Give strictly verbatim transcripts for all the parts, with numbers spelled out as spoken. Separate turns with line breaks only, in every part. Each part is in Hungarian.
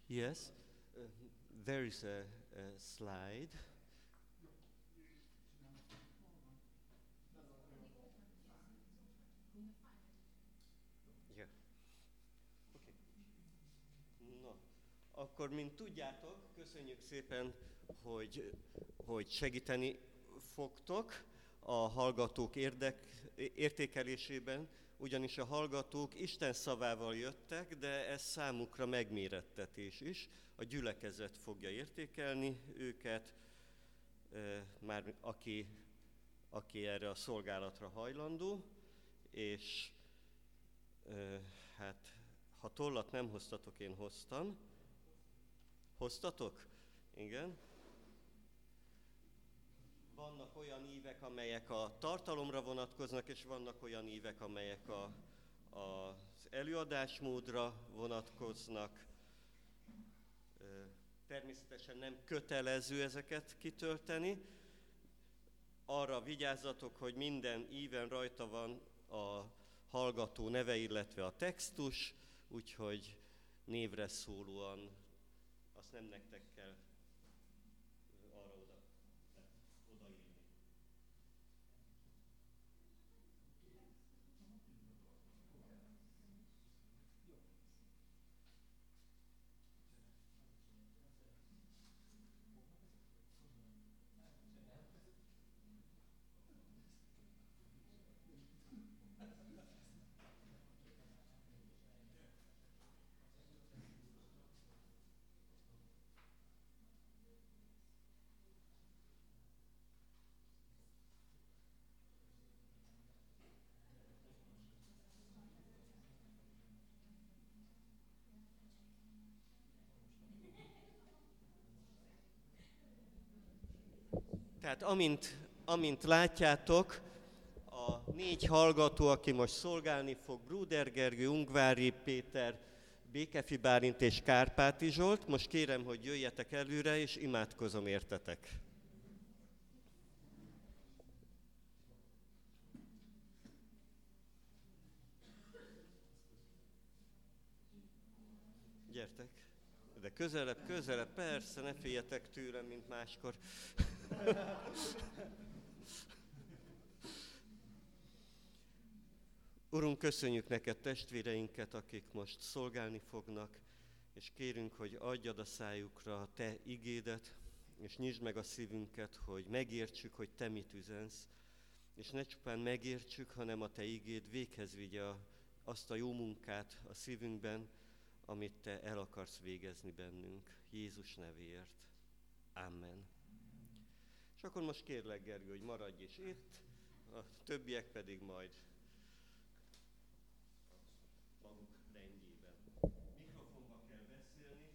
Yes, uh, there is a, a slide. Yeah. Okay. No. Akkor, mint tudjátok, köszönjük szépen, hogy, hogy segíteni fogtok a hallgatók érdek, értékelésében, ugyanis a hallgatók Isten szavával jöttek, de ez számukra megmérettetés is. A gyülekezet fogja értékelni őket, már aki, aki erre a szolgálatra hajlandó, és hát ha tollat nem hoztatok, én hoztam. Hoztatok? Igen. Vannak olyan ívek, amelyek a tartalomra vonatkoznak, és vannak olyan ívek, amelyek a, a, az előadásmódra vonatkoznak. Természetesen nem kötelező ezeket kitölteni. Arra vigyázzatok, hogy minden íven rajta van a hallgató neve, illetve a textus, úgyhogy névre szólóan azt nem nektek kell arra oda, odaírni. Tehát amint, amint látjátok, a négy hallgató, aki most szolgálni fog, Bruder Gergő, Ungvári Péter, Békefi Bálint és Kárpáti Zsolt, most kérem, hogy jöjjetek előre, és imádkozom értetek. Gyertek! De közelebb, közelebb, persze, ne féljetek tőlem, mint máskor. Urunk, köszönjük neked testvéreinket, akik most szolgálni fognak, és kérünk, hogy adjad a szájukra a te igédet, és nyisd meg a szívünket, hogy megértsük, hogy te mit üzensz, és ne csupán megértsük, hanem a te igéd véghez vigye azt a jó munkát a szívünkben, amit te el akarsz végezni bennünk. Jézus nevéért. Amen. És akkor most kérlek, Gergő, hogy maradj is itt, a többiek pedig majd maguk rendjében. Mikrofonba kell beszélni.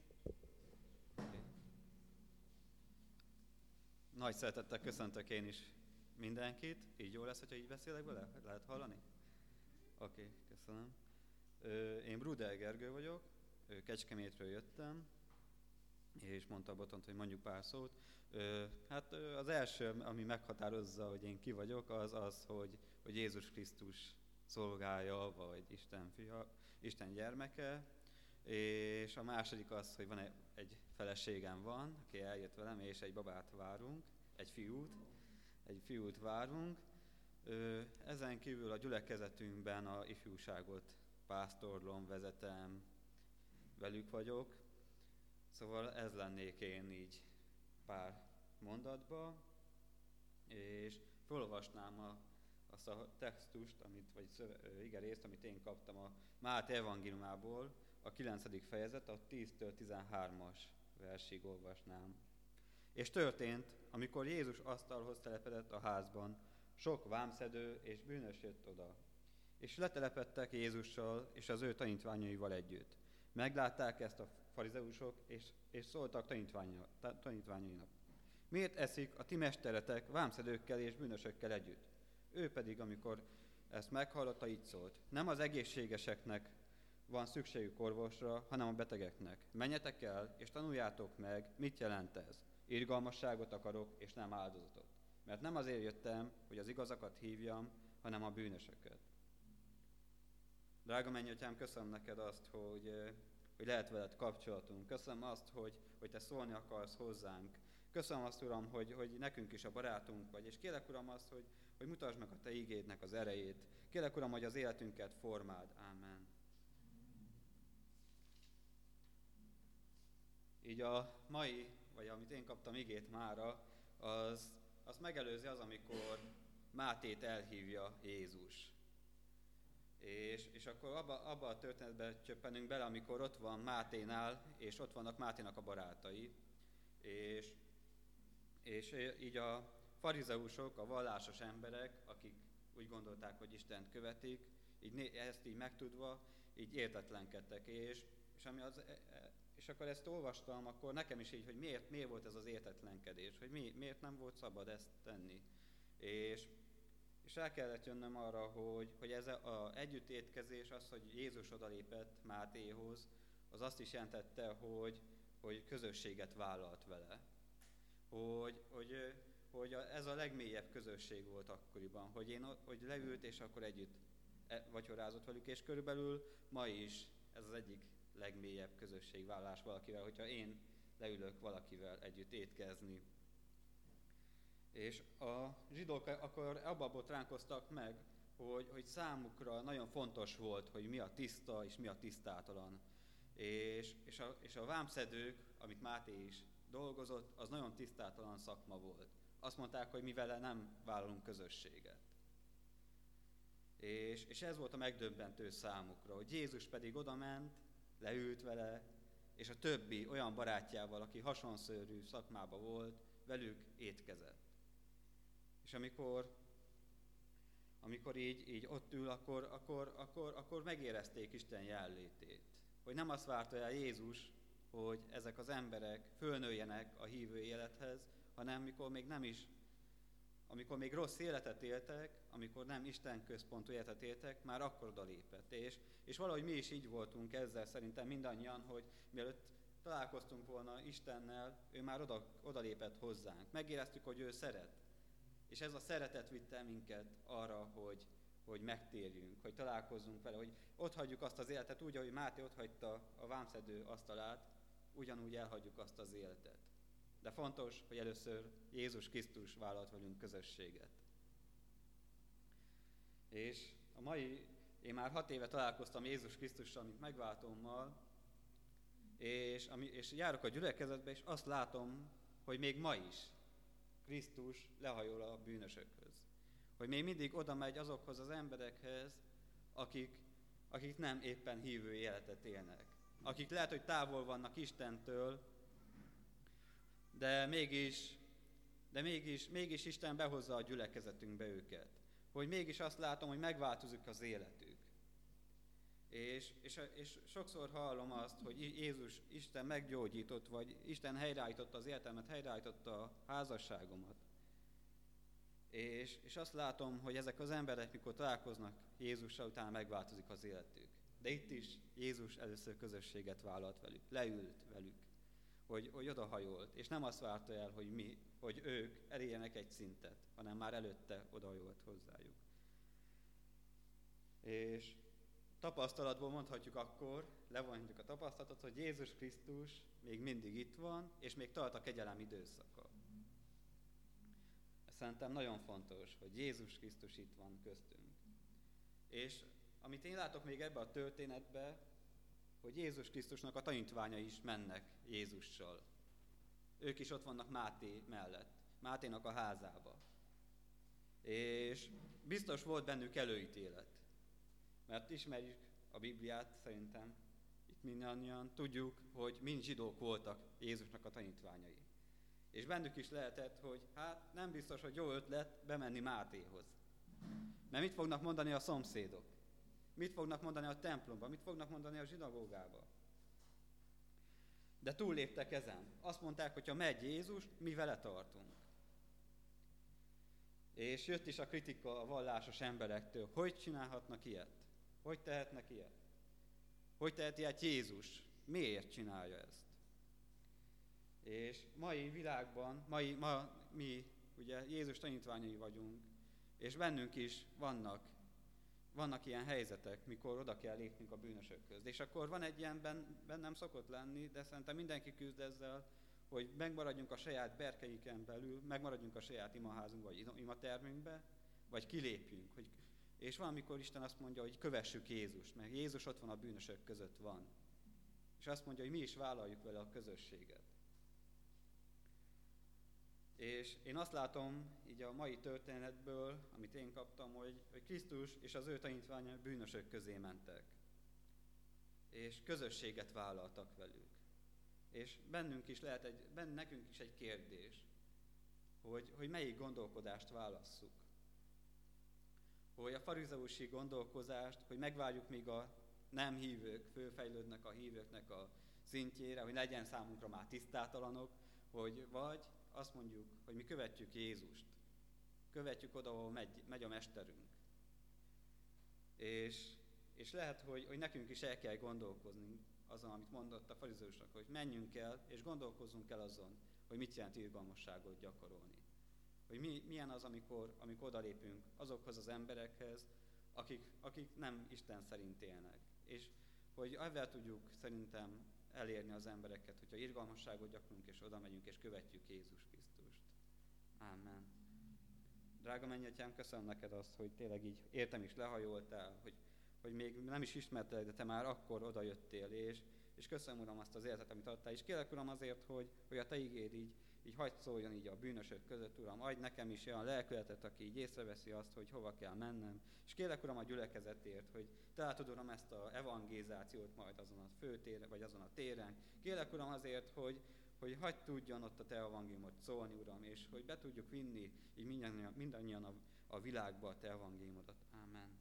Nagy szeretettel köszöntök én is mindenkit. Így jó lesz, hogyha így beszélek bele? Lehet hallani? Oké, okay, köszönöm. Én Bruder Gergő vagyok, Kecskemétről jöttem, és mondta a Botont, hogy mondjuk pár szót. Hát az első, ami meghatározza, hogy én ki vagyok, az az, hogy, hogy Jézus Krisztus szolgája, vagy Isten fia, Isten gyermeke, és a második az, hogy van egy, egy feleségem van, aki eljött velem, és egy babát várunk, egy fiút, egy fiút várunk. Ezen kívül a gyülekezetünkben a ifjúságot pásztorlom, vezetem, velük vagyok. Szóval ez lennék én így pár mondatba, és felolvasnám a, azt a textust, amit, vagy igerészt, amit én kaptam a Máté evangéliumából, a kilencedik fejezet, a tíztől tizenhármas versig olvasnám. És történt, amikor Jézus asztalhoz telepedett a házban, sok vámszedő és bűnös jött oda, és letelepedtek Jézussal és az ő tanítványaival együtt. Meglátták ezt a farizeusok, és, és szóltak tanítványainak. Miért eszik a ti mesteretek vámszedőkkel és bűnösökkel együtt? Ő pedig, amikor ezt meghallotta, így szólt. Nem az egészségeseknek van szükségük orvosra, hanem a betegeknek. Menjetek el, és tanuljátok meg, mit jelent ez. Irgalmasságot akarok, és nem áldozatot. Mert nem azért jöttem, hogy az igazakat hívjam, hanem a bűnösöket. Drága mennyatyám, köszönöm neked azt, hogy hogy lehet veled kapcsolatunk. Köszönöm azt, hogy, hogy te szólni akarsz hozzánk. Köszönöm azt, Uram, hogy, hogy nekünk is a barátunk vagy, és kérlek, Uram, azt, hogy, hogy mutasd meg a te igédnek az erejét. Kérlek, Uram, hogy az életünket formáld. Ámen. Így a mai, vagy amit én kaptam igét mára, az, az megelőzi az, amikor Mátét elhívja Jézus. És, és akkor abba, abba a történetbe csöppenünk bele, amikor ott van Máténál, és ott vannak Máténak a barátai. És, és így a farizeusok, a vallásos emberek, akik úgy gondolták, hogy Istent követik, így ezt így megtudva, így értetlenkedtek. És, és, ami az, és akkor ezt olvastam, akkor nekem is így, hogy miért, miért volt ez az értetlenkedés, hogy mi, miért nem volt szabad ezt tenni. És, és el kellett jönnöm arra, hogy, hogy ez az együttétkezés, az, hogy Jézus odalépett Mátéhoz, az azt is jelentette, hogy, hogy közösséget vállalt vele. Hogy, hogy, hogy ez a legmélyebb közösség volt akkoriban, hogy, én, hogy leült, és akkor együtt vacsorázott velük, és körülbelül ma is ez az egyik legmélyebb közösségvállalás valakivel, hogyha én leülök valakivel együtt étkezni. És a zsidók akkor abba botránkoztak meg, hogy, hogy számukra nagyon fontos volt, hogy mi a tiszta és mi a tisztátalan. És, és, a, és a vámszedők, amit Máté is dolgozott, az nagyon tisztátalan szakma volt. Azt mondták, hogy mi vele nem vállalunk közösséget. És, és ez volt a megdöbbentő számukra, hogy Jézus pedig odament, leült vele, és a többi olyan barátjával, aki hasonszörű szakmában volt, velük étkezett. És amikor, amikor így, így ott ül, akkor, akkor, akkor, akkor megérezték Isten jelenlétét. Hogy nem azt várta el Jézus, hogy ezek az emberek fölnőjenek a hívő élethez, hanem mikor még nem is, amikor még rossz életet éltek, amikor nem Isten központú életet éltek, már akkor odalépett. És, és valahogy mi is így voltunk ezzel szerintem mindannyian, hogy mielőtt találkoztunk volna Istennel, ő már oda, odalépett hozzánk. Megéreztük, hogy ő szeret. És ez a szeretet vitte minket arra, hogy, hogy megtérjünk, hogy találkozzunk vele, hogy ott hagyjuk azt az életet úgy, ahogy Máté ott hagyta a vámszedő asztalát, ugyanúgy elhagyjuk azt az életet. De fontos, hogy először Jézus Krisztus vállalt velünk közösséget. És a mai, én már hat éve találkoztam Jézus Krisztussal, mint megváltómmal, és, ami, és járok a gyülekezetbe, és azt látom, hogy még ma is Krisztus lehajol a bűnösökhöz. Hogy még mindig oda megy azokhoz az emberekhez, akik, akik nem éppen hívő életet élnek. Akik lehet, hogy távol vannak Istentől, de mégis, de mégis, mégis Isten behozza a gyülekezetünkbe őket. Hogy mégis azt látom, hogy megváltozik az életük. És, és, és sokszor hallom azt, hogy Jézus, Isten meggyógyított, vagy Isten helyreállította az életemet, helyreállította a házasságomat. És, és azt látom, hogy ezek az emberek, mikor találkoznak Jézussal, utána megváltozik az életük. De itt is Jézus először közösséget vállalt velük, leült velük, hogy, hogy odahajolt, és nem azt várta el, hogy mi, hogy ők elérjenek egy szintet, hanem már előtte odahajolt hozzájuk. És tapasztalatból mondhatjuk akkor, levonjuk a tapasztalatot, hogy Jézus Krisztus még mindig itt van, és még tart a kegyelem időszaka. Szerintem nagyon fontos, hogy Jézus Krisztus itt van köztünk. És amit én látok még ebbe a történetbe, hogy Jézus Krisztusnak a tanítványai is mennek Jézussal. Ők is ott vannak Máté mellett, Máténak a házába. És biztos volt bennük előítélet. Mert ismerjük a Bibliát, szerintem itt mindannyian tudjuk, hogy mind zsidók voltak Jézusnak a tanítványai. És bennük is lehetett, hogy hát nem biztos, hogy jó ötlet bemenni Mátéhoz. Mert mit fognak mondani a szomszédok? Mit fognak mondani a templomba? Mit fognak mondani a zsinagógába? De túlléptek ezen. Azt mondták, hogy ha megy Jézus, mi vele tartunk. És jött is a kritika a vallásos emberektől. Hogy csinálhatnak ilyet? Hogy tehetnek ilyet? Hogy tehet ilyet Jézus? Miért csinálja ezt? És mai világban, mai, ma mi ugye Jézus tanítványai vagyunk, és bennünk is vannak vannak ilyen helyzetek, mikor oda kell lépnünk a bűnösökhöz. És akkor van egy ilyen ben, bennem szokott lenni, de szerintem mindenki küzd ezzel, hogy megmaradjunk a saját berkeiken belül, megmaradjunk a saját imaházunk vagy imatermünkbe, vagy kilépjünk. Hogy, és valamikor Isten azt mondja, hogy kövessük Jézust, mert Jézus ott van a bűnösök között van. És azt mondja, hogy mi is vállaljuk vele a közösséget. És én azt látom így a mai történetből, amit én kaptam, hogy, hogy Krisztus és az ő tanítványai bűnösök közé mentek. És közösséget vállaltak velük. És bennünk is lehet egy, benne nekünk is egy kérdés, hogy, hogy melyik gondolkodást válasszuk. Hogy a farizeusi gondolkozást, hogy megvárjuk, míg a nem hívők fölfejlődnek a hívőknek a szintjére, hogy legyen számunkra már tisztátalanok, hogy vagy azt mondjuk, hogy mi követjük Jézust. Követjük oda, ahol megy, megy a mesterünk. És, és lehet, hogy, hogy nekünk is el kell gondolkozni azon, amit mondott a farizeusnak, hogy menjünk el, és gondolkozzunk el azon, hogy mit jelent irgalmasságot gyakorolni. Hogy mi, milyen az, amikor, amikor odalépünk azokhoz az emberekhez, akik, akik nem Isten szerint élnek. És hogy ezzel tudjuk szerintem elérni az embereket, hogyha irgalmasságot gyakorlunk, és oda megyünk, és követjük Jézus Krisztust. Ámen. Drága mennyatyám, köszönöm neked azt, hogy tényleg így értem is lehajoltál, hogy, hogy még nem is ismertelek, de te már akkor odajöttél, és, és köszönöm, Uram, azt az életet, amit adtál, és kérlek, Uram, azért, hogy, hogy a te igéd így, így hagyd szóljon így a bűnösök között, Uram, adj nekem is olyan lelkületet, aki így észreveszi azt, hogy hova kell mennem, és kérlek, Uram, a gyülekezetért, hogy te látod, Uram, ezt a evangélizációt majd azon a főtéren, vagy azon a téren. Kérlek, Uram, azért, hogy, hogy hagyd tudjon ott a te evangéliumot szólni, Uram, és hogy be tudjuk vinni így mindannyian, mindannyian a, a világba a te evangéliumodat. Ámen.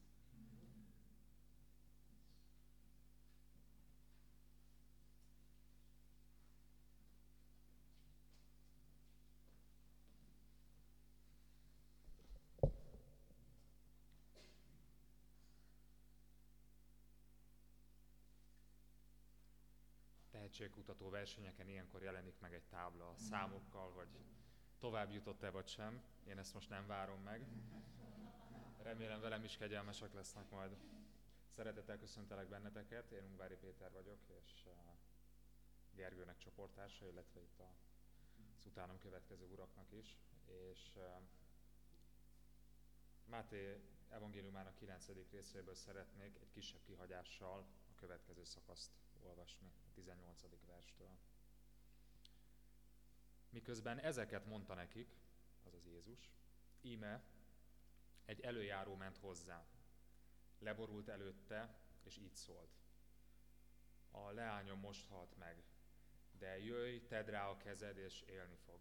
Tehetségkutató versenyeken ilyenkor jelenik meg egy tábla a számokkal, hogy tovább jutott-e vagy sem. Én ezt most nem várom meg. Remélem velem is kegyelmesek lesznek majd. Szeretettel köszöntelek benneteket, én Ungvári Péter vagyok, és Gergőnek csoporttársa, illetve itt az utánam következő uraknak is. És Máté evangéliumának kilencedik részéből szeretnék egy kisebb kihagyással a következő szakaszt olvasni, a tizennyolcadik verstől. Miközben ezeket mondta nekik, azaz Jézus, íme egy előjáró ment hozzá. Leborult előtte, és így szólt. A leányom most halt meg, de jöjj, tedd rá a kezed, és élni fog.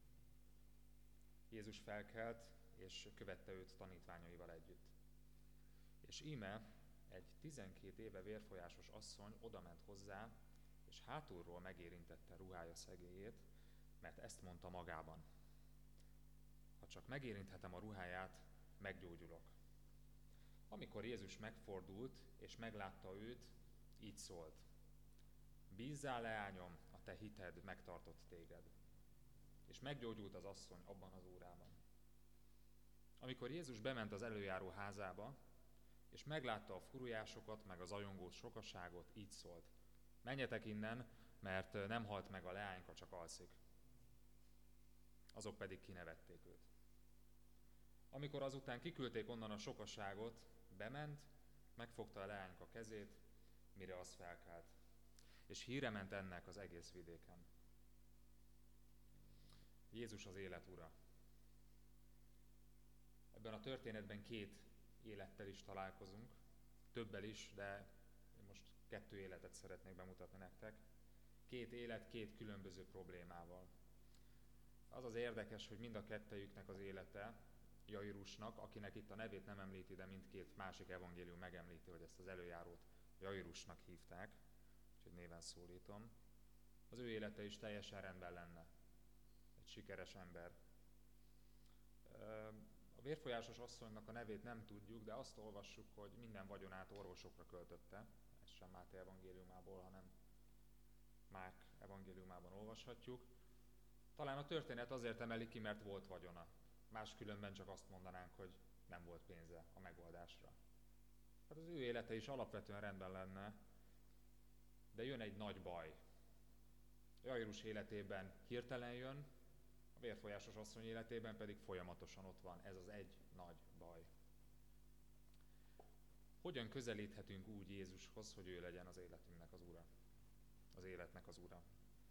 Jézus felkelt, és követte őt tanítványaival együtt. És íme egy tizenkét éve vérfolyásos asszony odament hozzá, és hátulról megérintette ruhája szegélyét, mert ezt mondta magában. Ha csak megérinthetem a ruháját, meggyógyulok. Amikor Jézus megfordult, és meglátta őt, így szólt. Bízzál, leányom, a te hited megtartott téged. És meggyógyult az asszony abban az órában. Amikor Jézus bement az előjáró házába, és meglátta a furujásokat, meg az ajongós sokaságot, így szólt. Menjetek innen, mert nem halt meg a leányka, csak alszik. Azok pedig kinevették őt. Amikor azután kiküldték onnan a sokaságot, bement, megfogta a leányka kezét, mire az felkelt. És híre ment ennek az egész vidéken. Jézus az élet ura. Ebben a történetben két élettel is találkozunk, többel is, de én most kettő életet szeretnék bemutatni nektek. Két élet, két különböző problémával. Az az érdekes, hogy mind a kettejüknek az élete, Jairusnak, akinek itt a nevét nem említi, de mindkét másik evangélium megemlíti, hogy ezt az előjárót Jairusnak hívták, úgyhogy néven szólítom. Az ő élete is teljesen rendben lenne. Egy sikeres ember. A vérfolyásos asszonynak a nevét nem tudjuk, de azt olvassuk, hogy minden vagyonát orvosokra költötte. Ez sem Máté evangéliumából, hanem Márk evangéliumában olvashatjuk. Talán a történet azért emeli ki, mert volt vagyona. Máskülönben csak azt mondanánk, hogy nem volt pénze a megoldásra. hát az ő élete is alapvetően rendben lenne, de jön egy nagy baj. Jairus életében hirtelen jön, a vérfolyásos asszony életében pedig folyamatosan ott van. Ez az egy nagy baj. Hogyan közelíthetünk úgy Jézushoz, hogy ő legyen az életünknek az ura? Az életnek az ura.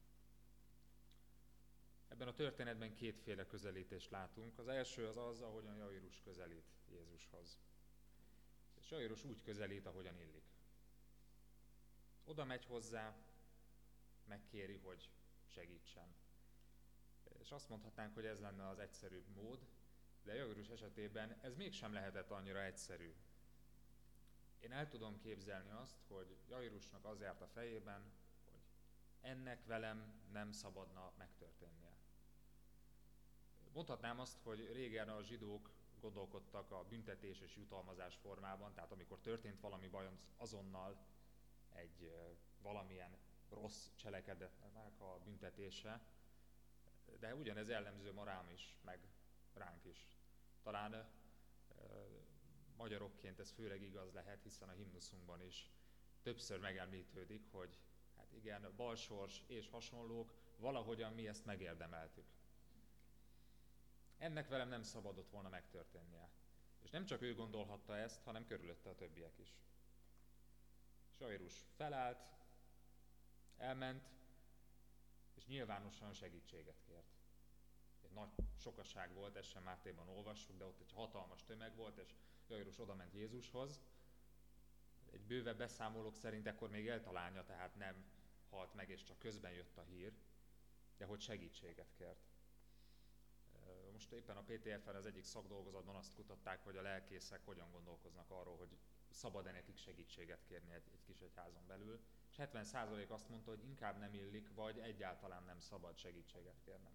Ebben a történetben kétféle közelítést látunk. Az első az az, ahogyan Jairus közelít Jézushoz. És Jairus úgy közelít, ahogyan illik. Oda megy hozzá, megkéri, hogy segítsen. És azt mondhatnánk, hogy ez lenne az egyszerűbb mód, de Jairus esetében ez mégsem lehetett annyira egyszerű. Én el tudom képzelni azt, hogy Jairusnak az járt a fejében, hogy ennek velem nem szabadna megtörténnie. Mondhatnám azt, hogy régen a zsidók gondolkodtak a büntetés és jutalmazás formában, tehát amikor történt valami baj, azonnal egy valamilyen rossz cselekedetnek a büntetése, de ugyanez jellemző ma rám is, meg ránk is. Talán e, magyarokként ez főleg igaz lehet, hiszen a himnuszunkban is többször megemlítődik, hogy hát igen, balsors és hasonlók, valahogyan mi ezt megérdemeltük. Ennek velem nem szabadott volna megtörténnie. És nem csak ő gondolhatta ezt, hanem körülötte a többiek is. Jairus felállt, elment, és nyilvánosan segítséget kért. Egy nagy sokaság volt, ezt sem Mátéban olvassuk, de ott egy hatalmas tömeg volt, és Jairus odament Jézushoz. Egy bővebb beszámolók szerint ekkor még élt a lánya, tehát nem halt meg, és csak közben jött a hír, de hogy segítséget kért. Most éppen a pé té ef-en az egyik szakdolgozatban azt kutatták, hogy a lelkészek hogyan gondolkoznak arról, hogy szabad-e nekik segítséget kérni egy, egy kis egyházon belül, és hetven százalék azt mondta, hogy inkább nem illik, vagy egyáltalán nem szabad segítséget kérnem.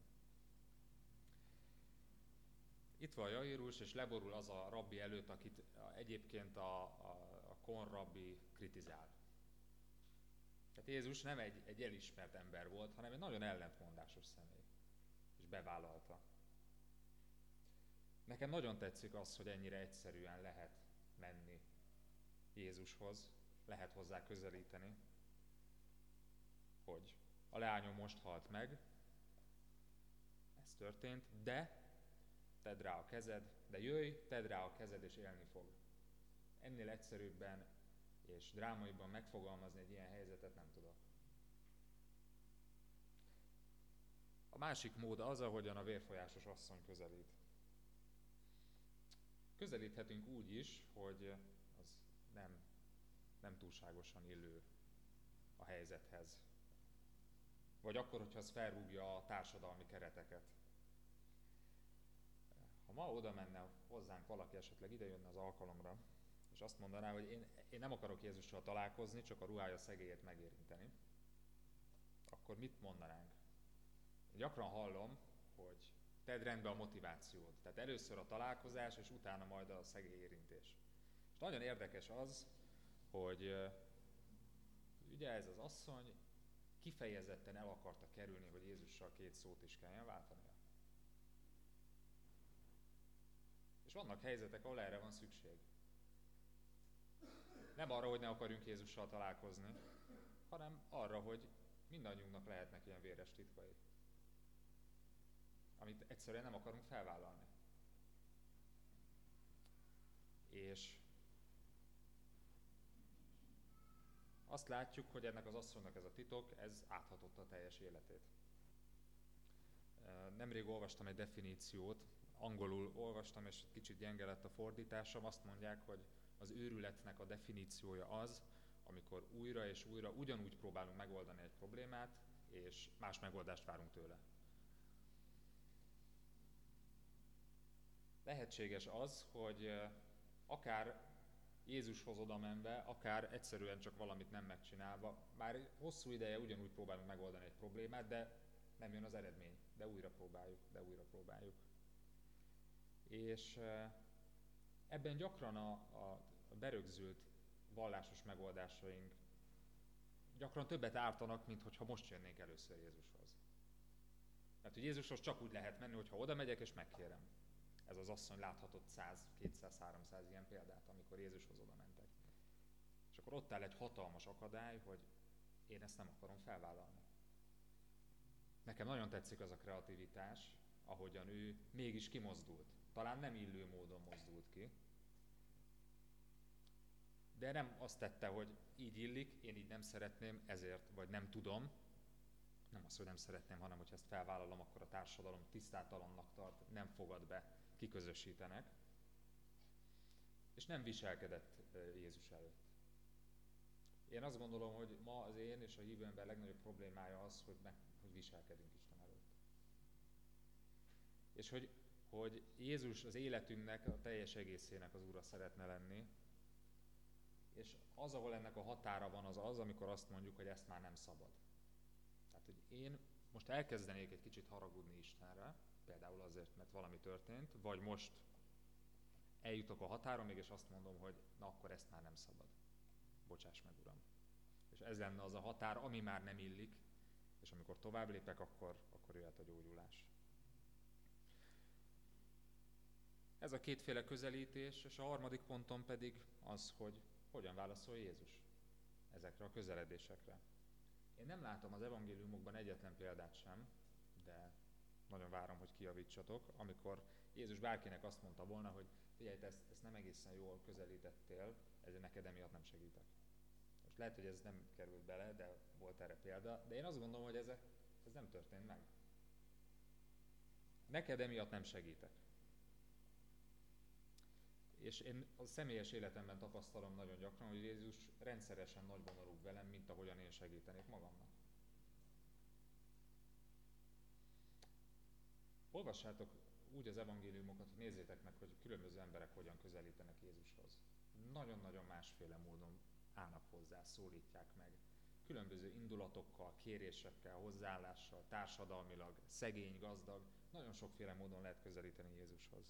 Itt van Jairus, és leborul az a rabbi előtt, akit egyébként a, a, a kon rabbi kritizál. Tehát Jézus nem egy, egy elismert ember volt, hanem egy nagyon ellentmondásos személy, és bevállalta. Nekem nagyon tetszik az, hogy ennyire egyszerűen lehet menni Jézushoz, lehet hozzá közelíteni, hogy a leányom most halt meg, ez történt, de tedd rá a kezed, de jöjj, tedd rá a kezed, és élni fog. Ennél egyszerűbben és drámaiban megfogalmazni egy ilyen helyzetet nem tudok. A másik mód az, ahogyan a vérfolyásos asszony közelít. Közelíthetünk úgy is, hogy az nem, nem túlságosan illő a helyzethez. Vagy akkor, hogyha az felrúgja a társadalmi kereteket. Ha ma oda menne hozzánk valaki, esetleg ide jönne az alkalomra, és azt mondaná, hogy én, én nem akarok Jézussal találkozni, csak a ruhája szegélyét megérinteni, akkor mit mondanánk? Én gyakran hallom, hogy tedd rendbe a motivációt. Tehát először a találkozás, és utána majd a szegély érintés. És nagyon érdekes az, hogy ugye ez az asszony kifejezetten el akarta kerülni, hogy Jézussal két szót is kelljen váltania. És vannak helyzetek, ahol erre van szükség. Nem arra, hogy ne akarjunk Jézussal találkozni, hanem arra, hogy mindannyiunknak lehetnek ilyen véres titkai, amit egyszerűen nem akarunk felvállalni. És azt látjuk, hogy ennek az asszonynak ez a titok, ez áthatotta a teljes életét. Nemrég olvastam egy definíciót, angolul olvastam, és kicsit gyenge lett a fordításom. Azt mondják, hogy az őrületnek a definíciója az, amikor újra és újra ugyanúgy próbálunk megoldani egy problémát, és más megoldást várunk tőle. Lehetséges az, hogy akár Jézushoz oda menve, akár egyszerűen csak valamit nem megcsinálva, már hosszú ideje ugyanúgy próbálunk megoldani egy problémát, de nem jön az eredmény, de újra próbáljuk, de újra próbáljuk. És ebben gyakran a, a berögzült vallásos megoldásaink gyakran többet ártanak, mint hogyha most jönnénk először Jézushoz. Mert hogy Jézushoz csak úgy lehet menni, hogyha oda megyek és megkérem. Ez az asszony láthatott száz, kétszáz, háromszáz ilyen példát, amikor Jézushoz oda mentek. akkor ott áll egy hatalmas akadály, hogy én ezt nem akarom felvállalni. Nekem nagyon tetszik az a kreativitás, ahogyan ő mégis kimozdult. Talán nem illő módon mozdult ki, de nem azt tette, hogy így illik, én így nem szeretném, ezért, vagy nem tudom. Nem az, hogy nem szeretném, hanem hogy ezt felvállalom, akkor a társadalom tisztátalannak tart, nem fogad be, kiközösítenek. És nem viselkedett Jézus előtt. Én azt gondolom, hogy ma az én és a hívő ember legnagyobb problémája az, hogy, meg, hogy viselkedünk Isten előtt. És hogy, hogy Jézus az életünknek, a teljes egészének az Ura szeretne lenni, és az, ahol ennek a határa van, az az, amikor azt mondjuk, hogy ezt már nem szabad. Tehát, hogy én most elkezdenék egy kicsit haragudni Istenre, például azért, mert valami történt, vagy most eljutok a határon, és azt mondom, hogy na akkor ezt már nem szabad. Bocsáss meg, Uram. És ez lenne az a határ, ami már nem illik, és amikor tovább lépek, akkor, akkor jöhet a gyógyulás. Ez a kétféle közelítés, és a harmadik ponton pedig az, hogy hogyan válaszol Jézus ezekre a közeledésekre. Én nem látom az evangéliumokban egyetlen példát sem, de nagyon várom, hogy kijavítsatok, amikor Jézus bárkinek azt mondta volna, hogy figyelj, te ezt, ezt nem egészen jól közelítettél, ezért neked emiatt nem segítek. Most lehet, hogy ez nem került bele, de volt erre példa, de én azt gondolom, hogy ez, ez nem történt meg. Neked emiatt nem segítek. És én a személyes életemben tapasztalom nagyon gyakran, hogy Jézus rendszeresen nagyvonalúbb velem, mint ahogyan én segítenék magamnak. Olvassátok úgy az evangéliumokat, hogy nézzétek meg, hogy különböző emberek hogyan közelítenek Jézushoz. Nagyon-nagyon másféle módon állnak hozzá, szólítják meg. Különböző indulatokkal, kérésekkel, hozzáállással, társadalmilag, szegény, gazdag, nagyon sokféle módon lehet közelíteni Jézushoz.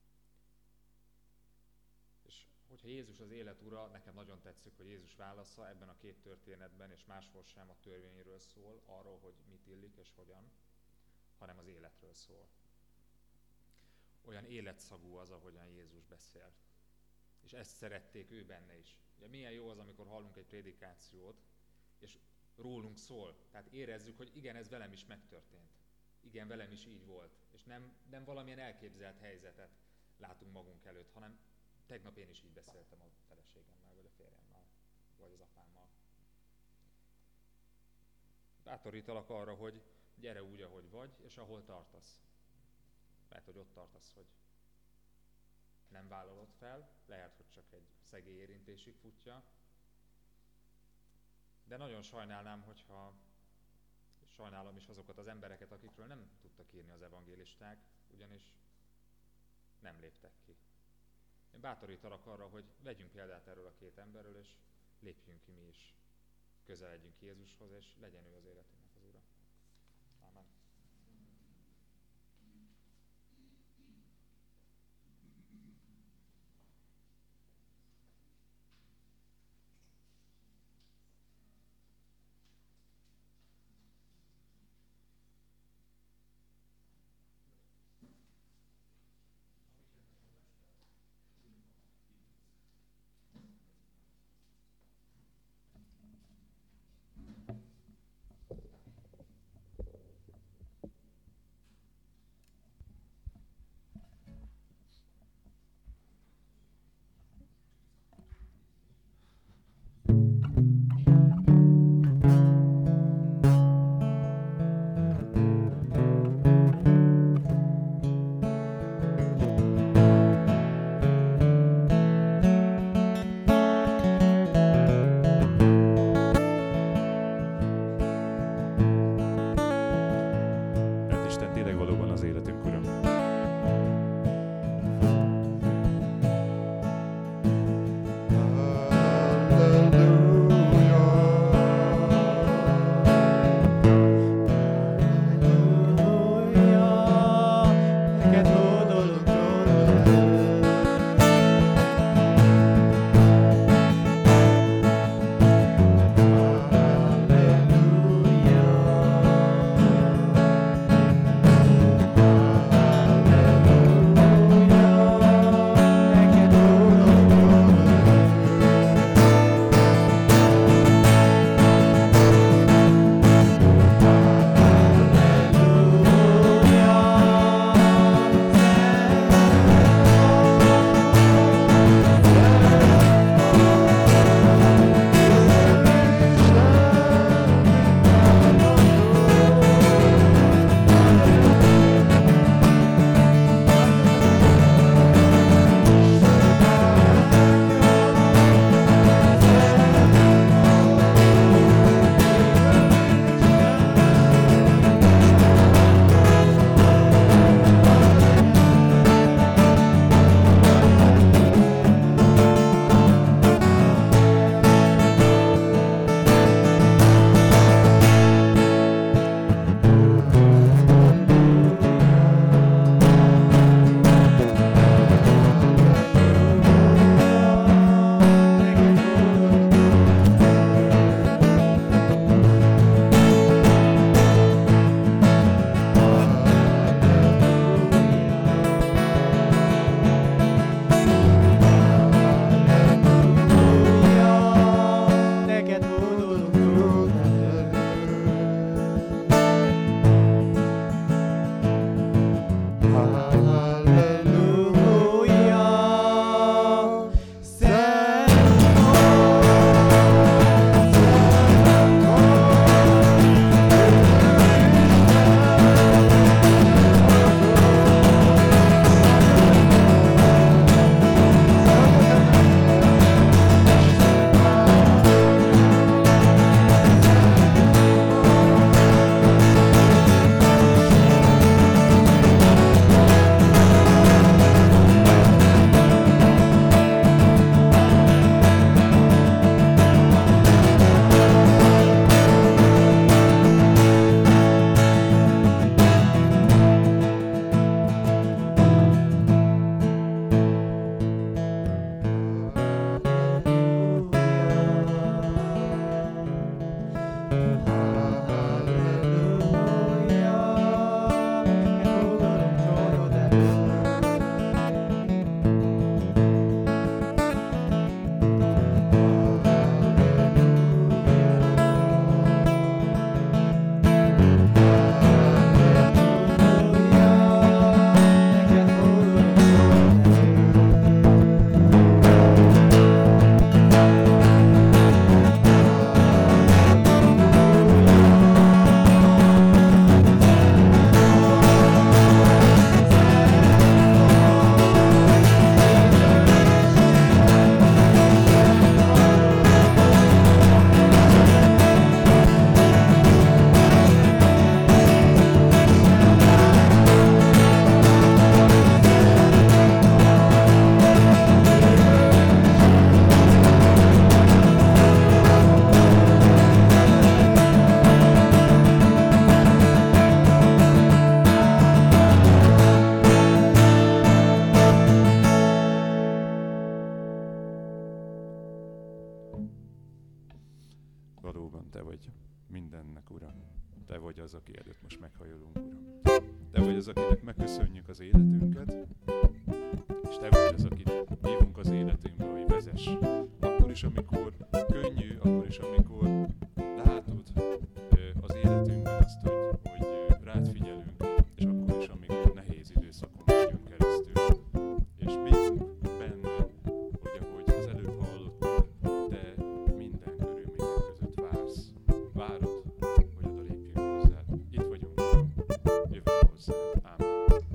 És hogyha Jézus az élet ura, nekem nagyon tetszik, hogy Jézus válasza ebben a két történetben, és máshol sem a törvényről szól, arról, hogy mit illik és hogyan, hanem az életről szól. Olyan életszagú az, ahogyan Jézus beszél. És ezt szerették ő benne is. Ugye milyen jó az, amikor hallunk egy prédikációt, és rólunk szól. Tehát érezzük, hogy igen, ez velem is megtörtént. Igen, velem is így volt. És nem, nem valamilyen elképzelt helyzetet látunk magunk előtt, hanem tegnap én is így beszéltem a feleségemmel, vagy a férjemmel, vagy az apámmal. Bátorítalak arra, hogy gyere úgy, ahogy vagy, és ahol tartasz. Lehet, hogy ott tartasz, hogy nem vállalod fel, lehet, hogy csak egy szegély érintésig futja, de nagyon sajnálnám, hogyha, és sajnálom is azokat az embereket, akikről nem tudtak írni az evangélisták, ugyanis nem léptek ki. Én bátorítalak arra, hogy vegyünk példát erről a két emberről, és lépjünk ki mi is, közeledjünk Jézushoz, és legyen ő az életünknek az Ura. Amen.
valóban Te vagy mindennek, Uram. Te vagy az, aki előtt most meghajolunk, Uram. Te vagy az, akinek megköszönjük az életünket, és Te vagy az, akit hívunk az életünkbe, hogy vezess. Akkor is, amikor könnyű, akkor is, amikor látod az életünkben azt, hogy, hogy rád figyelünk, és akkor is, amikor nehéz időszakon megyünk keresztül. És bízunk benne, hogy ahogy az előbb hallottad, Te minden körülmények között vársz. Várod, hogy oda lépjünk hozzád. Itt vagyunk, Uram. Jövünk hozzád. Ámen.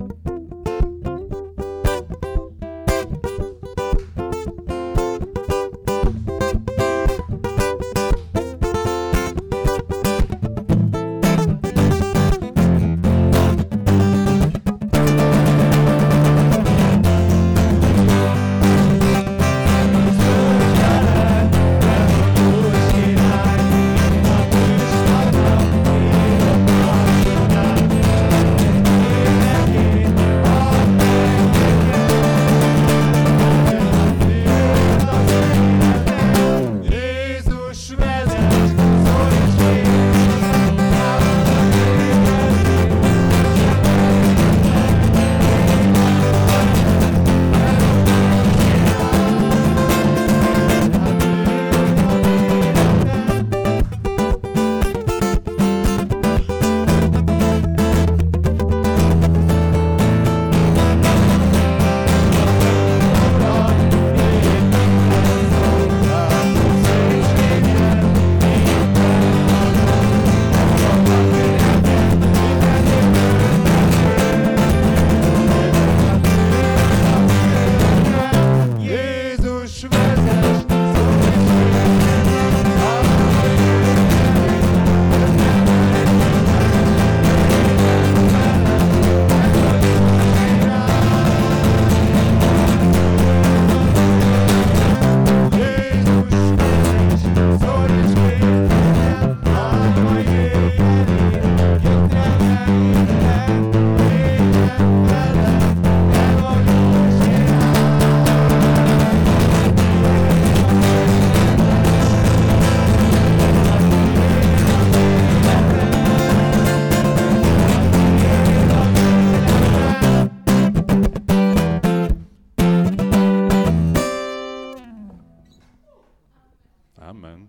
Amen.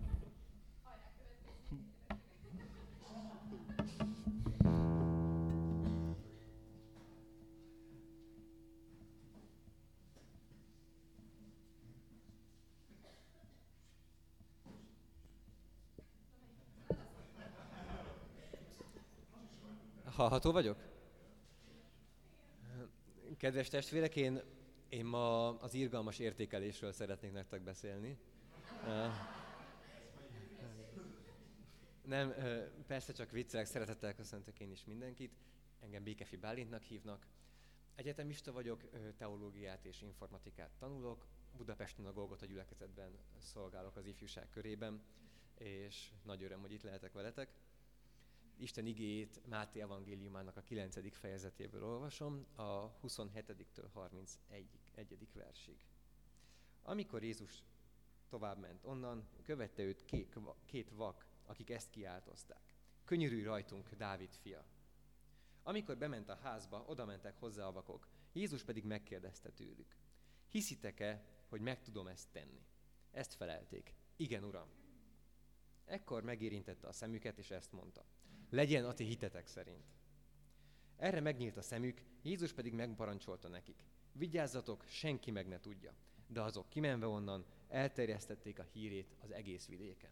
Hallható vagyok? Kedves testvérek, én, én ma az irgalmas értékelésről szeretnék nektek beszélni. Nem, persze csak viccelek, szeretettel köszöntök én is mindenkit. Engem Békefi Bálintnak hívnak. Egyetemista vagyok, teológiát és informatikát tanulok. Budapesten a Golgota gyülekezetben szolgálok az ifjúság körében, és nagy öröm, hogy itt lehetek veletek. Isten igéjét Máté evangéliumának a kilencedik fejezetéből olvasom, a huszonhetediktől harmincegyedik versig. Amikor Jézus továbbment onnan, követte őt két, két vak, akik ezt kiáltozták. Könyörülj rajtunk, Dávid fia! Amikor bement a házba, oda mentek hozzá a vakok, Jézus pedig megkérdezte tőlük. Hiszitek-e, hogy meg tudom ezt tenni? Ezt felelték. Igen, Uram. Ekkor megérintette a szemüket, és ezt mondta. Legyen a ti hitetek szerint. Erre megnyílt a szemük, Jézus pedig megparancsolta nekik. Vigyázzatok, senki meg ne tudja. De azok kimenve onnan, elterjesztették a hírét az egész vidéken.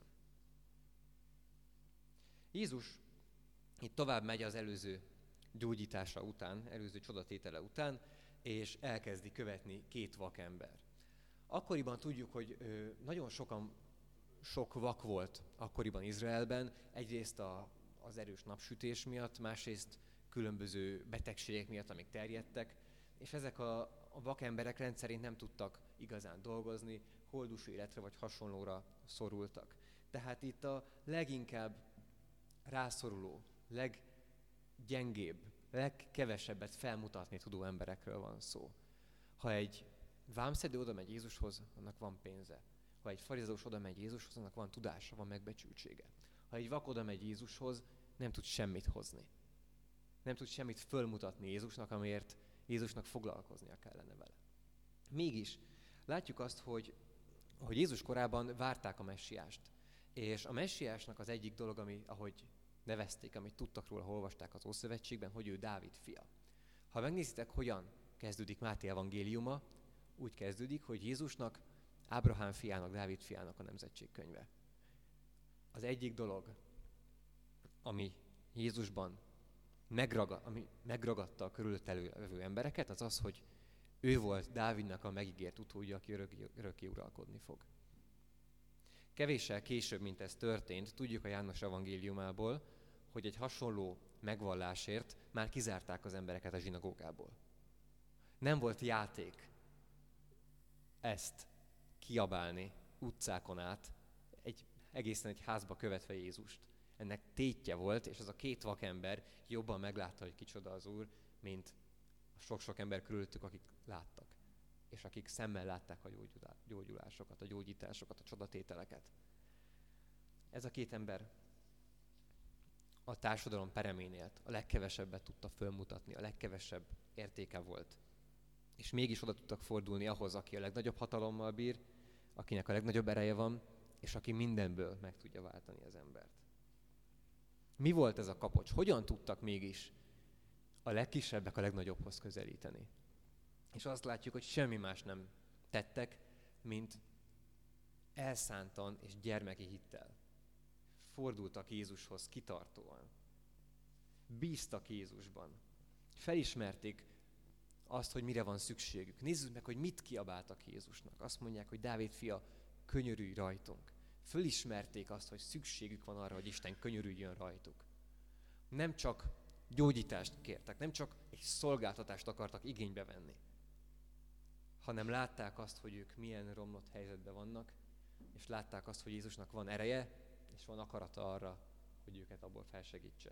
Jézus itt tovább megy az előző gyógyítása után, előző csodatétele után, és elkezdi követni két vakember. Akkoriban tudjuk, hogy ö, nagyon sokan, sok vak volt akkoriban Izraelben, egyrészt a, az erős napsütés miatt, másrészt különböző betegségek miatt, amik terjedtek, és ezek a, a vakemberek rendszerint nem tudtak igazán dolgozni, koldus életre vagy hasonlóra szorultak. Tehát itt a leginkább rászoruló, leggyengébb, legkevesebbet felmutatni tudó emberekről van szó. Ha egy vámszedő oda megy Jézushoz, annak van pénze. ha egy farizeus oda megy Jézushoz, annak van tudása, van megbecsültsége. Ha egy vak oda megy Jézushoz, nem tud semmit hozni. Nem tud semmit fölmutatni Jézusnak, amiért Jézusnak foglalkoznia kellene vele. Mégis látjuk azt, hogy, hogy Jézus korában várták a messiást. És a messiásnak az egyik dolog, ami, ahogy nevezték, amit tudtak róla, ha olvasták az Ószövetségben, hogy ő Dávid fia. Ha megnézitek, hogyan kezdődik Máté evangéliuma, úgy kezdődik, hogy Jézusnak, Ábrahám fiának, Dávid fiának a nemzetségkönyve. Az egyik dolog, ami Jézusban megragad, ami megragadta a körülötte levő embereket, az az, hogy ő volt Dávidnak a megígért utódja, aki örökké, örökké uralkodni fog. Kevéssel később, mint ez történt, tudjuk a János evangéliumából, hogy egy hasonló megvallásért már kizárták az embereket a zsinagógából. Nem volt játék ezt kiabálni utcákon át, egy, egészen egy házba követve Jézust. Ennek tétje volt, és az a két vakember jobban meglátta, hogy kicsoda az Úr, mint a sok-sok ember körülöttük, akik láttak, és akik szemmel látták a gyógyulásokat, a gyógyításokat, a csodatételeket. Ez a két ember a társadalom peremén élt, a legkevesebbet tudta fölmutatni, a legkevesebb értéke volt. És mégis oda tudtak fordulni ahhoz, aki a legnagyobb hatalommal bír, akinek a legnagyobb ereje van, és aki mindenből meg tudja váltani az embert. Mi volt ez a kapocs? Hogyan tudtak mégis a legkisebbek a legnagyobbhoz közelíteni? És azt látjuk, hogy semmi más nem tettek, mint elszántan és gyermeki hittel fordultak Jézushoz kitartóan. Bíztak Jézusban. Felismerték azt, hogy mire van szükségük. Nézzük meg, hogy mit kiabáltak Jézusnak. Azt mondják, hogy Dávid fia, könyörülj rajtunk. Fölismerték azt, hogy szükségük van arra, hogy Isten könyörüljön rajtuk. Nem csak gyógyítást kértek, nem csak egy szolgáltatást akartak igénybe venni, hanem látták azt, hogy ők milyen romlott helyzetben vannak, és látták azt, hogy Jézusnak van ereje, és van akarata arra, hogy őket abból felsegítse.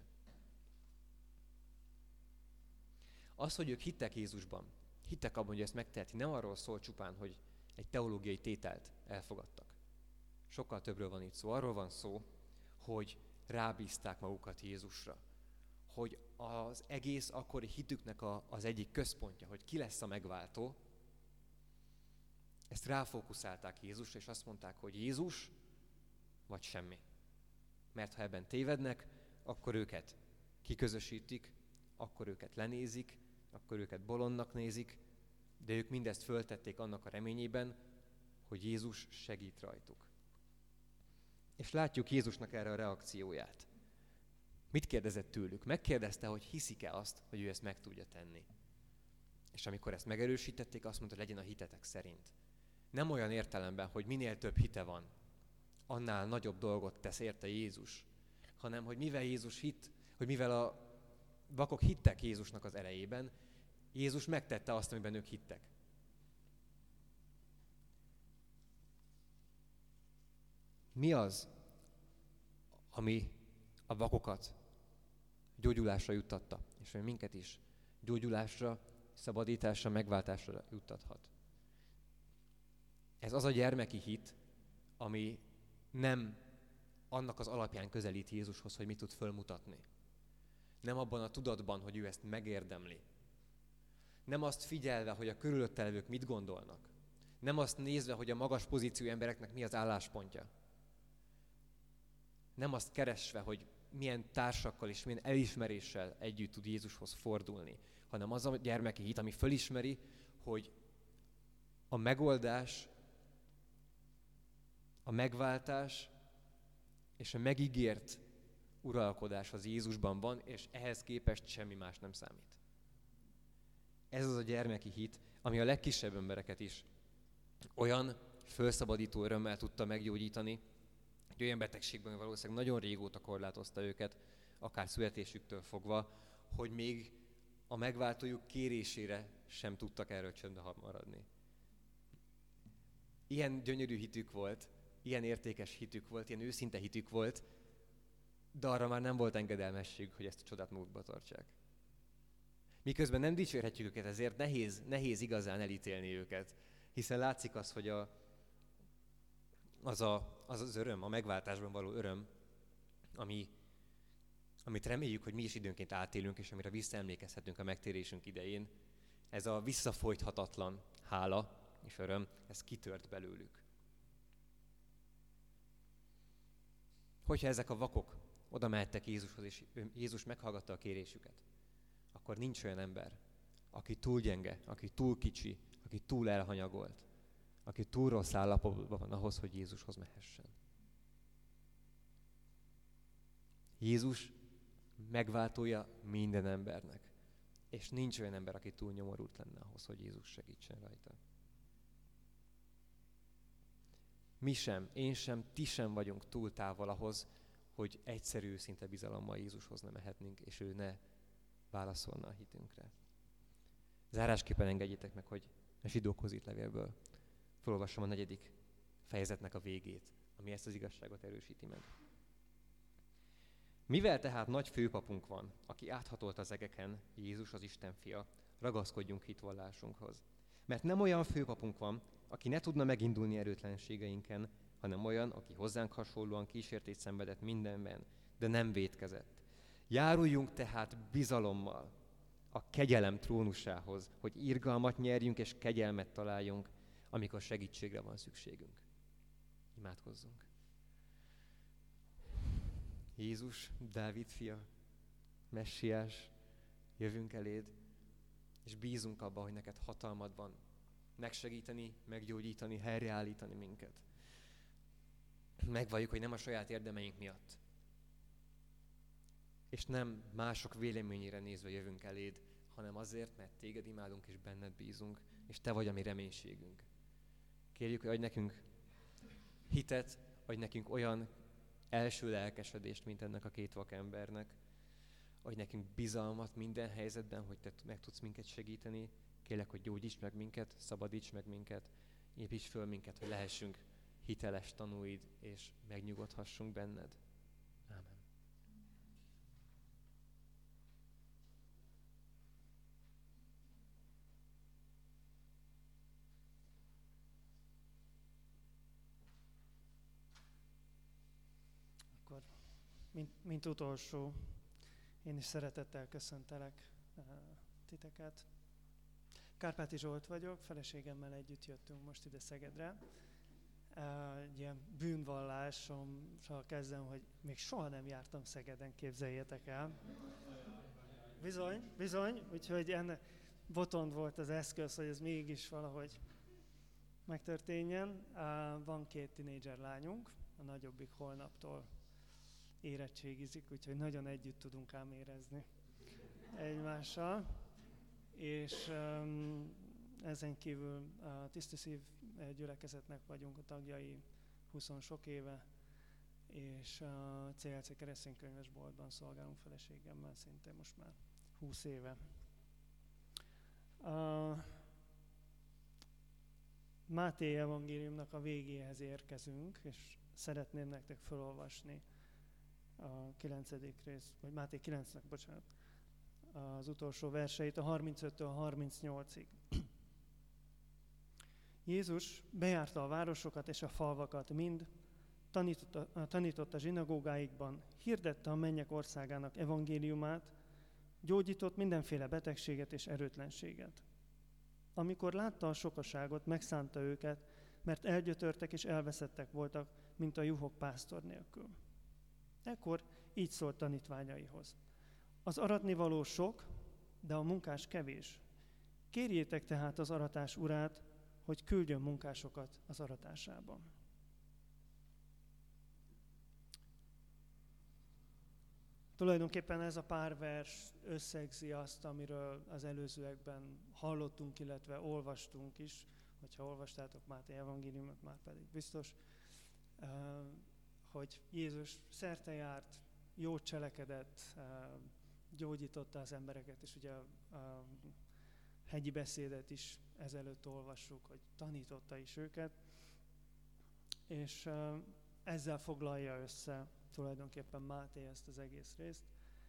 Az, hogy ők hittek Jézusban, hittek abban, hogy ezt megteheti, nem arról szól csupán, hogy egy teológiai tételt elfogadtak. Sokkal többről van itt szó. Arról van szó, hogy rábízták magukat Jézusra. Hogy az egész akkori hitüknek a, az egyik központja, hogy ki lesz a megváltó, ezt ráfókuszálták Jézusra, és azt mondták, hogy Jézus vagy semmi. Mert ha ebben tévednek, akkor őket kiközösítik, akkor őket lenézik, akkor őket bolondnak nézik, de ők mindezt föltették annak a reményében, hogy Jézus segít rajtuk. És látjuk Jézusnak erre a reakcióját. Mit kérdezett tőlük? Megkérdezte, hogy hiszik-e azt, hogy ő ezt meg tudja tenni. És amikor ezt megerősítették, azt mondta, hogy legyen a hitetek szerint. Nem olyan értelemben, hogy minél több hite van, annál nagyobb dolgot tesz érte Jézus, hanem hogy mivel Jézus hitt, hogy mivel a vakok hittek Jézusnak az erejében, Jézus megtette azt, amiben ők hittek. Mi az, ami a vakokat gyógyulásra juttatta, és hogy minket is gyógyulásra, szabadításra, megváltásra juttathat? Ez az a gyermeki hit, ami nem annak az alapján közelít Jézushoz, hogy mit tud fölmutatni. Nem abban a tudatban, hogy ő ezt megérdemli. Nem azt figyelve, hogy a körülötte levők mit gondolnak. Nem azt nézve, hogy a magas pozíciójú embereknek mi az álláspontja. Nem azt keresve, hogy milyen társakkal és milyen elismeréssel együtt tud Jézushoz fordulni, hanem az a gyermeki hit, ami fölismeri, hogy a megoldás, a megváltás és a megígért uralkodás az Jézusban van, és ehhez képest semmi más nem számít. Ez az a gyermeki hit, ami a legkisebb embereket is olyan fölszabadító örömmel tudta meggyógyítani, hogy olyan betegségben valószínűleg nagyon régóta korlátozta őket, akár születésüktől fogva, hogy még a megváltójuk kérésére sem tudtak erről csöndbe maradni. Ilyen gyönyörű hitük volt, ilyen értékes hitük volt, ilyen őszinte hitük volt, de arra már nem volt engedelmesség, hogy ezt a csodát magukba tartsák. Miközben nem dicsérhetjük őket, ezért nehéz, nehéz igazán elítélni őket, hiszen látszik az, hogy a, az, a, az az öröm, a megváltásban való öröm, ami, amit reméljük, hogy mi is időnként átélünk, és amire visszaemlékezhetünk a megtérésünk idején, ez a visszafolythatatlan hála és öröm, ez kitört belőlük. Hogyha ezek a vakok oda mehettek Jézushoz, és Jézus meghallgatta a kérésüket, akkor nincs olyan ember, aki túl gyenge, aki túl kicsi, aki túl elhanyagolt, aki túl rossz állapotban van ahhoz, hogy Jézushoz mehessen. Jézus megváltója minden embernek, és nincs olyan ember, aki túl nyomorult lenne ahhoz, hogy Jézus segítsen rajta. Mi sem, én sem, ti sem vagyunk túl távol ahhoz, hogy egyszerű, szinte bizalommal Jézushoz ne mehetnénk, és ő ne válaszolna a hitünkre. Zárásképpen engedjétek meg, hogy a zsidókhoz írt levélből felolvassam a negyedik fejezetnek a végét, ami ezt az igazságot erősíti meg. Mivel tehát nagy főpapunk van, aki áthatolt az egeken, Jézus az Isten fia, ragaszkodjunk hitvallásunkhoz. Mert nem olyan főpapunk van, aki ne tudna megindulni erőtlenségeinken, hanem olyan, aki hozzánk hasonlóan kísértést szenvedett mindenben, de nem vétkezett. Járuljunk tehát bizalommal a kegyelem trónusához, hogy irgalmat nyerjünk és kegyelmet találjunk, amikor segítségre van szükségünk. Imádkozzunk. Jézus, Dávid fia, Messiás, jövünk eléd, és bízunk abba, hogy neked hatalmad van megsegíteni, meggyógyítani, helyreállítani minket. Megvalljuk, hogy nem a saját érdemeink miatt, és nem mások véleményére nézve jövünk eléd, hanem azért, mert téged imádunk és benned bízunk, és te vagy a mi reménységünk. Kérjük, hogy adj nekünk hitet, adj nekünk olyan első lelkesedést, mint ennek a két vakembernek, adj nekünk bizalmat minden helyzetben, hogy te meg tudsz minket segíteni. Kérlek, hogy gyógyíts meg minket, szabadíts meg minket, építs föl minket, hogy lehessünk hiteles tanúid, és megnyugodhassunk benned. Ámen.
Akkor, mint, mint utolsó, én is szeretettel köszöntelek uh, titeket. Kárpáti Zsolt vagyok, feleségemmel együtt jöttünk most ide Szegedre. Uh, egy ilyen bűnvallással kezdem, hogy még soha nem jártam Szegeden, képzeljétek el. Bizony, bizony, úgyhogy ennek botond volt az eszköz, hogy ez mégis valahogy megtörténjen. Uh, van két tinédzser lányunk, a nagyobbik holnaptól érettségizik, úgyhogy nagyon együtt tudunk ám érezni egymással. És um, ezen kívül a Tiszta Szív gyülekezetnek vagyunk a tagjai huszon sok éve, és a cé el cé kereszténykönyvesboltban szolgálunk feleségemmel szintén most már húsz éve. A Máté evangéliumnak a végéhez érkezünk, és szeretném nektek felolvasni a kilencedik rész, vagy Máté kilencnek, bocsánat, az utolsó verseit, a harmincöttől harmincnyolcig. Jézus bejárta a városokat és a falvakat mind, tanította, tanította zsinagógáikban, hirdette a mennyek országának evangéliumát, gyógyított mindenféle betegséget és erőtlenséget. Amikor látta a sokaságot, megszánta őket, mert elgyötörtek és elveszettek voltak, mint a juhok pásztor nélkül. Ekkor így szólt tanítványaihoz. Az aratnivaló sok, de a munkás kevés. Kérjétek tehát az aratás urát, hogy küldjön munkásokat az aratásában. Tulajdonképpen ez a pár vers összegzi azt, amiről az előzőekben hallottunk, illetve olvastunk is, hogyha olvastátok Máté evangéliumot, már pedig biztos, hogy Jézus szerte járt, jót cselekedett, gyógyította az embereket, és ugye a, a hegyi beszédet is ezelőtt olvassuk, hogy tanította is őket, és ezzel foglalja össze tulajdonképpen Máté ezt az egész részt.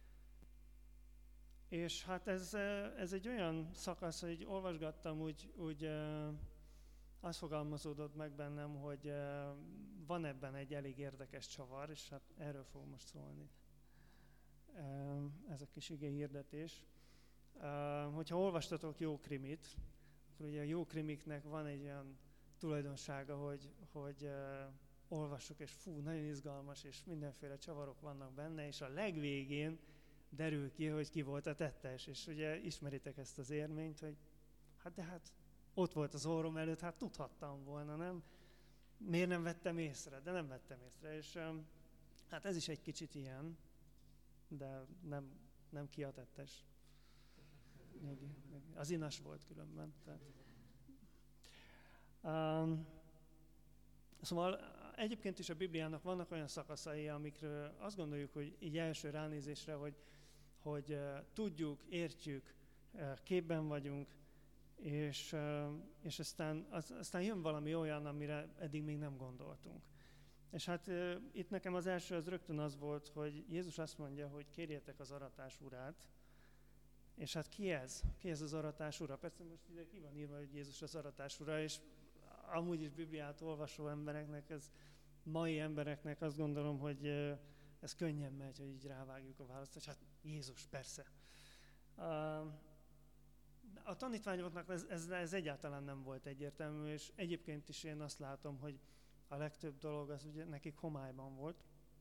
És hát ez, ez egy olyan szakasz, hogy olvasgattam, úgy, úgy az fogalmazódott meg bennem, hogy van ebben egy elég érdekes csavar, és hát erről fog most szólni ez a kis ige hirdetés. Hogyha olvastatok jó krimit, akkor ugye a jó krimiknek van egy olyan tulajdonsága, hogy, hogy olvassuk, és fú, nagyon izgalmas, és mindenféle csavarok vannak benne, és a legvégén derül ki, hogy ki volt a tettes. És ugye ismeritek ezt az élményt, hogy hát de hát ott volt az orrom előtt, hát tudhattam volna, nem? Miért nem vettem észre? De nem vettem észre, és hát ez is egy kicsit ilyen, de nem, nem ki a tettes. Az inas volt különben. Tehát. Um, szóval egyébként is a Bibliának vannak olyan szakaszai, amikről azt gondoljuk, hogy így első ránézésre, hogy, hogy uh, tudjuk, értjük, uh, képben vagyunk, és, uh, és aztán, az, aztán jön valami olyan, amire eddig még nem gondoltunk. És hát uh, itt nekem az első az rögtön az volt, hogy Jézus azt mondja, hogy kérjétek az aratás urát, és hát ki ez? Ki ez az aratás ura? Persze most ide ki van írva, hogy Jézus az aratás ura, és amúgy is Bibliát olvasó embereknek, ez mai embereknek azt gondolom, hogy ez könnyen megy, hogy így rávágjuk a választ, és hát Jézus, persze. A tanítványoknak ez, ez, ez egyáltalán nem volt egyértelmű, és egyébként is én azt látom, hogy a legtöbb dolog az ugye nekik homályban volt.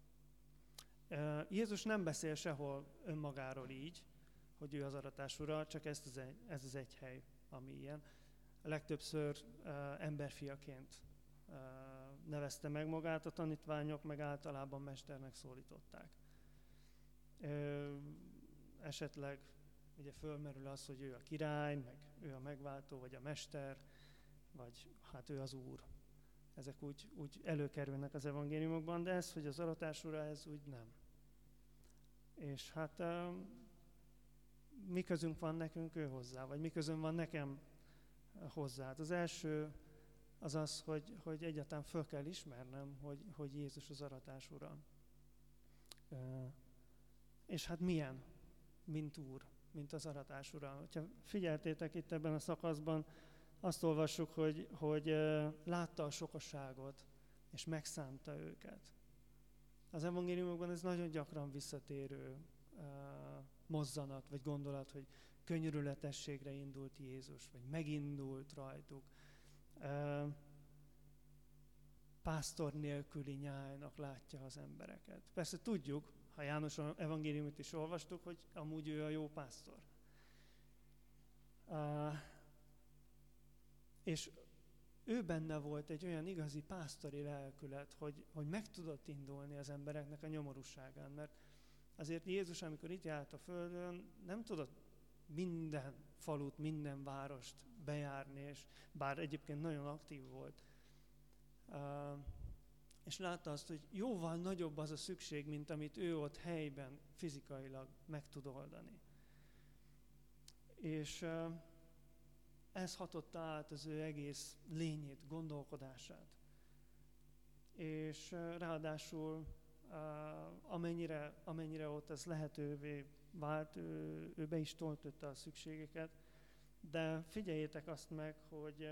Jézus nem beszél sehol önmagáról így, hogy ő az aratás ura, csak ez az egy, ez az egy hely, ami ilyen. A legtöbbször uh, emberfiaként uh, nevezte meg magát, a tanítványok meg általában mesternek szólították. Uh, esetleg ugye fölmerül az, hogy ő a király, meg ő a megváltó, vagy a mester, vagy hát ő az úr. Ezek úgy, úgy előkerülnek az evangéliumokban, de ez, hogy az aratás ura, ez úgy nem. És hát uh, mi közünk van nekünk ő hozzá, vagy mi közön van nekem hozzá. Az első az az, hogy, hogy egyáltalán föl kell ismernem, hogy, hogy Jézus az aratás ura. Uh, és hát milyen, mint úr, mint az aratás ura. Ha figyeltétek itt ebben a szakaszban, azt olvassuk, hogy, hogy uh, látta a sokaságot, és megszánta őket. Az evangéliumokban ez nagyon gyakran visszatérő uh, mozzanat, vagy gondolat, hogy könyörületességre indult Jézus, vagy megindult rajtuk. Uh, pásztor nélküli nyájnak látja az embereket. Persze tudjuk, ha János evangéliumot is olvastuk, hogy amúgy ő a jó pásztor. Uh, és ő benne volt egy olyan igazi pásztori lelkület, hogy, hogy meg tudott indulni az embereknek a nyomorúságán, mert azért Jézus, amikor itt járt a földön, nem tudott minden falut, minden várost bejárni, és bár egyébként nagyon aktív volt. Uh, és látta azt, hogy jóval nagyobb az a szükség, mint amit ő ott helyben fizikailag meg tud oldani. És uh, ez hatotta át az ő egész lényét, gondolkodását. És uh, ráadásul uh, amennyire, amennyire ott ez lehetővé vált, ő, ő be is töltötte a szükségeket, de figyeljétek azt meg, hogy,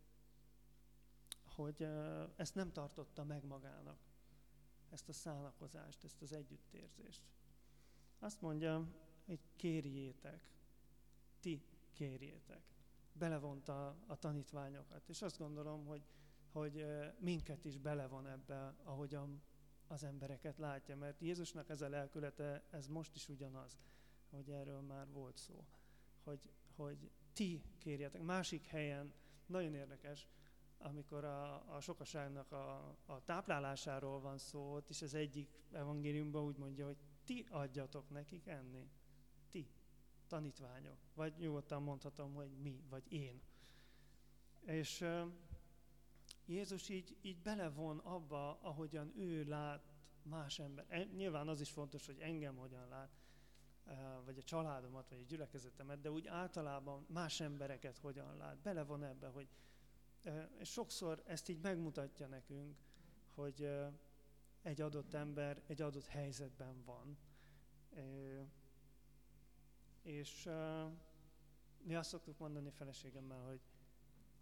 hogy ezt nem tartotta meg magának, ezt a szánakozást, ezt az együttérzést. Azt mondja, hogy kérjétek, ti kérjétek. Belevonta a tanítványokat, és azt gondolom, hogy, hogy minket is belevon ebbe, ahogyan az embereket látja, mert Jézusnak ez a lelkülete, ez most is ugyanaz, hogy erről már volt szó, hogy, hogy ti kérjetek. Másik helyen, nagyon érdekes, amikor a, a sokaságnak a, a táplálásáról van szó, ott is az egyik evangéliumban úgy mondja, hogy ti adjatok nekik enni. Ti, tanítványok. Vagy nyugodtan mondhatom, hogy mi, vagy én. És uh, Jézus így, így belevon abba, ahogyan ő lát más ember. E, nyilván az is fontos, hogy engem hogyan lát, uh, vagy a családomat, vagy a gyülekezetemet, de úgy általában más embereket hogyan lát. Belevon ebbe, hogy uh, és sokszor ezt így megmutatja nekünk, hogy uh, egy adott ember egy adott helyzetben van. Uh, és uh, mi azt szoktuk mondani feleségemmel, hogy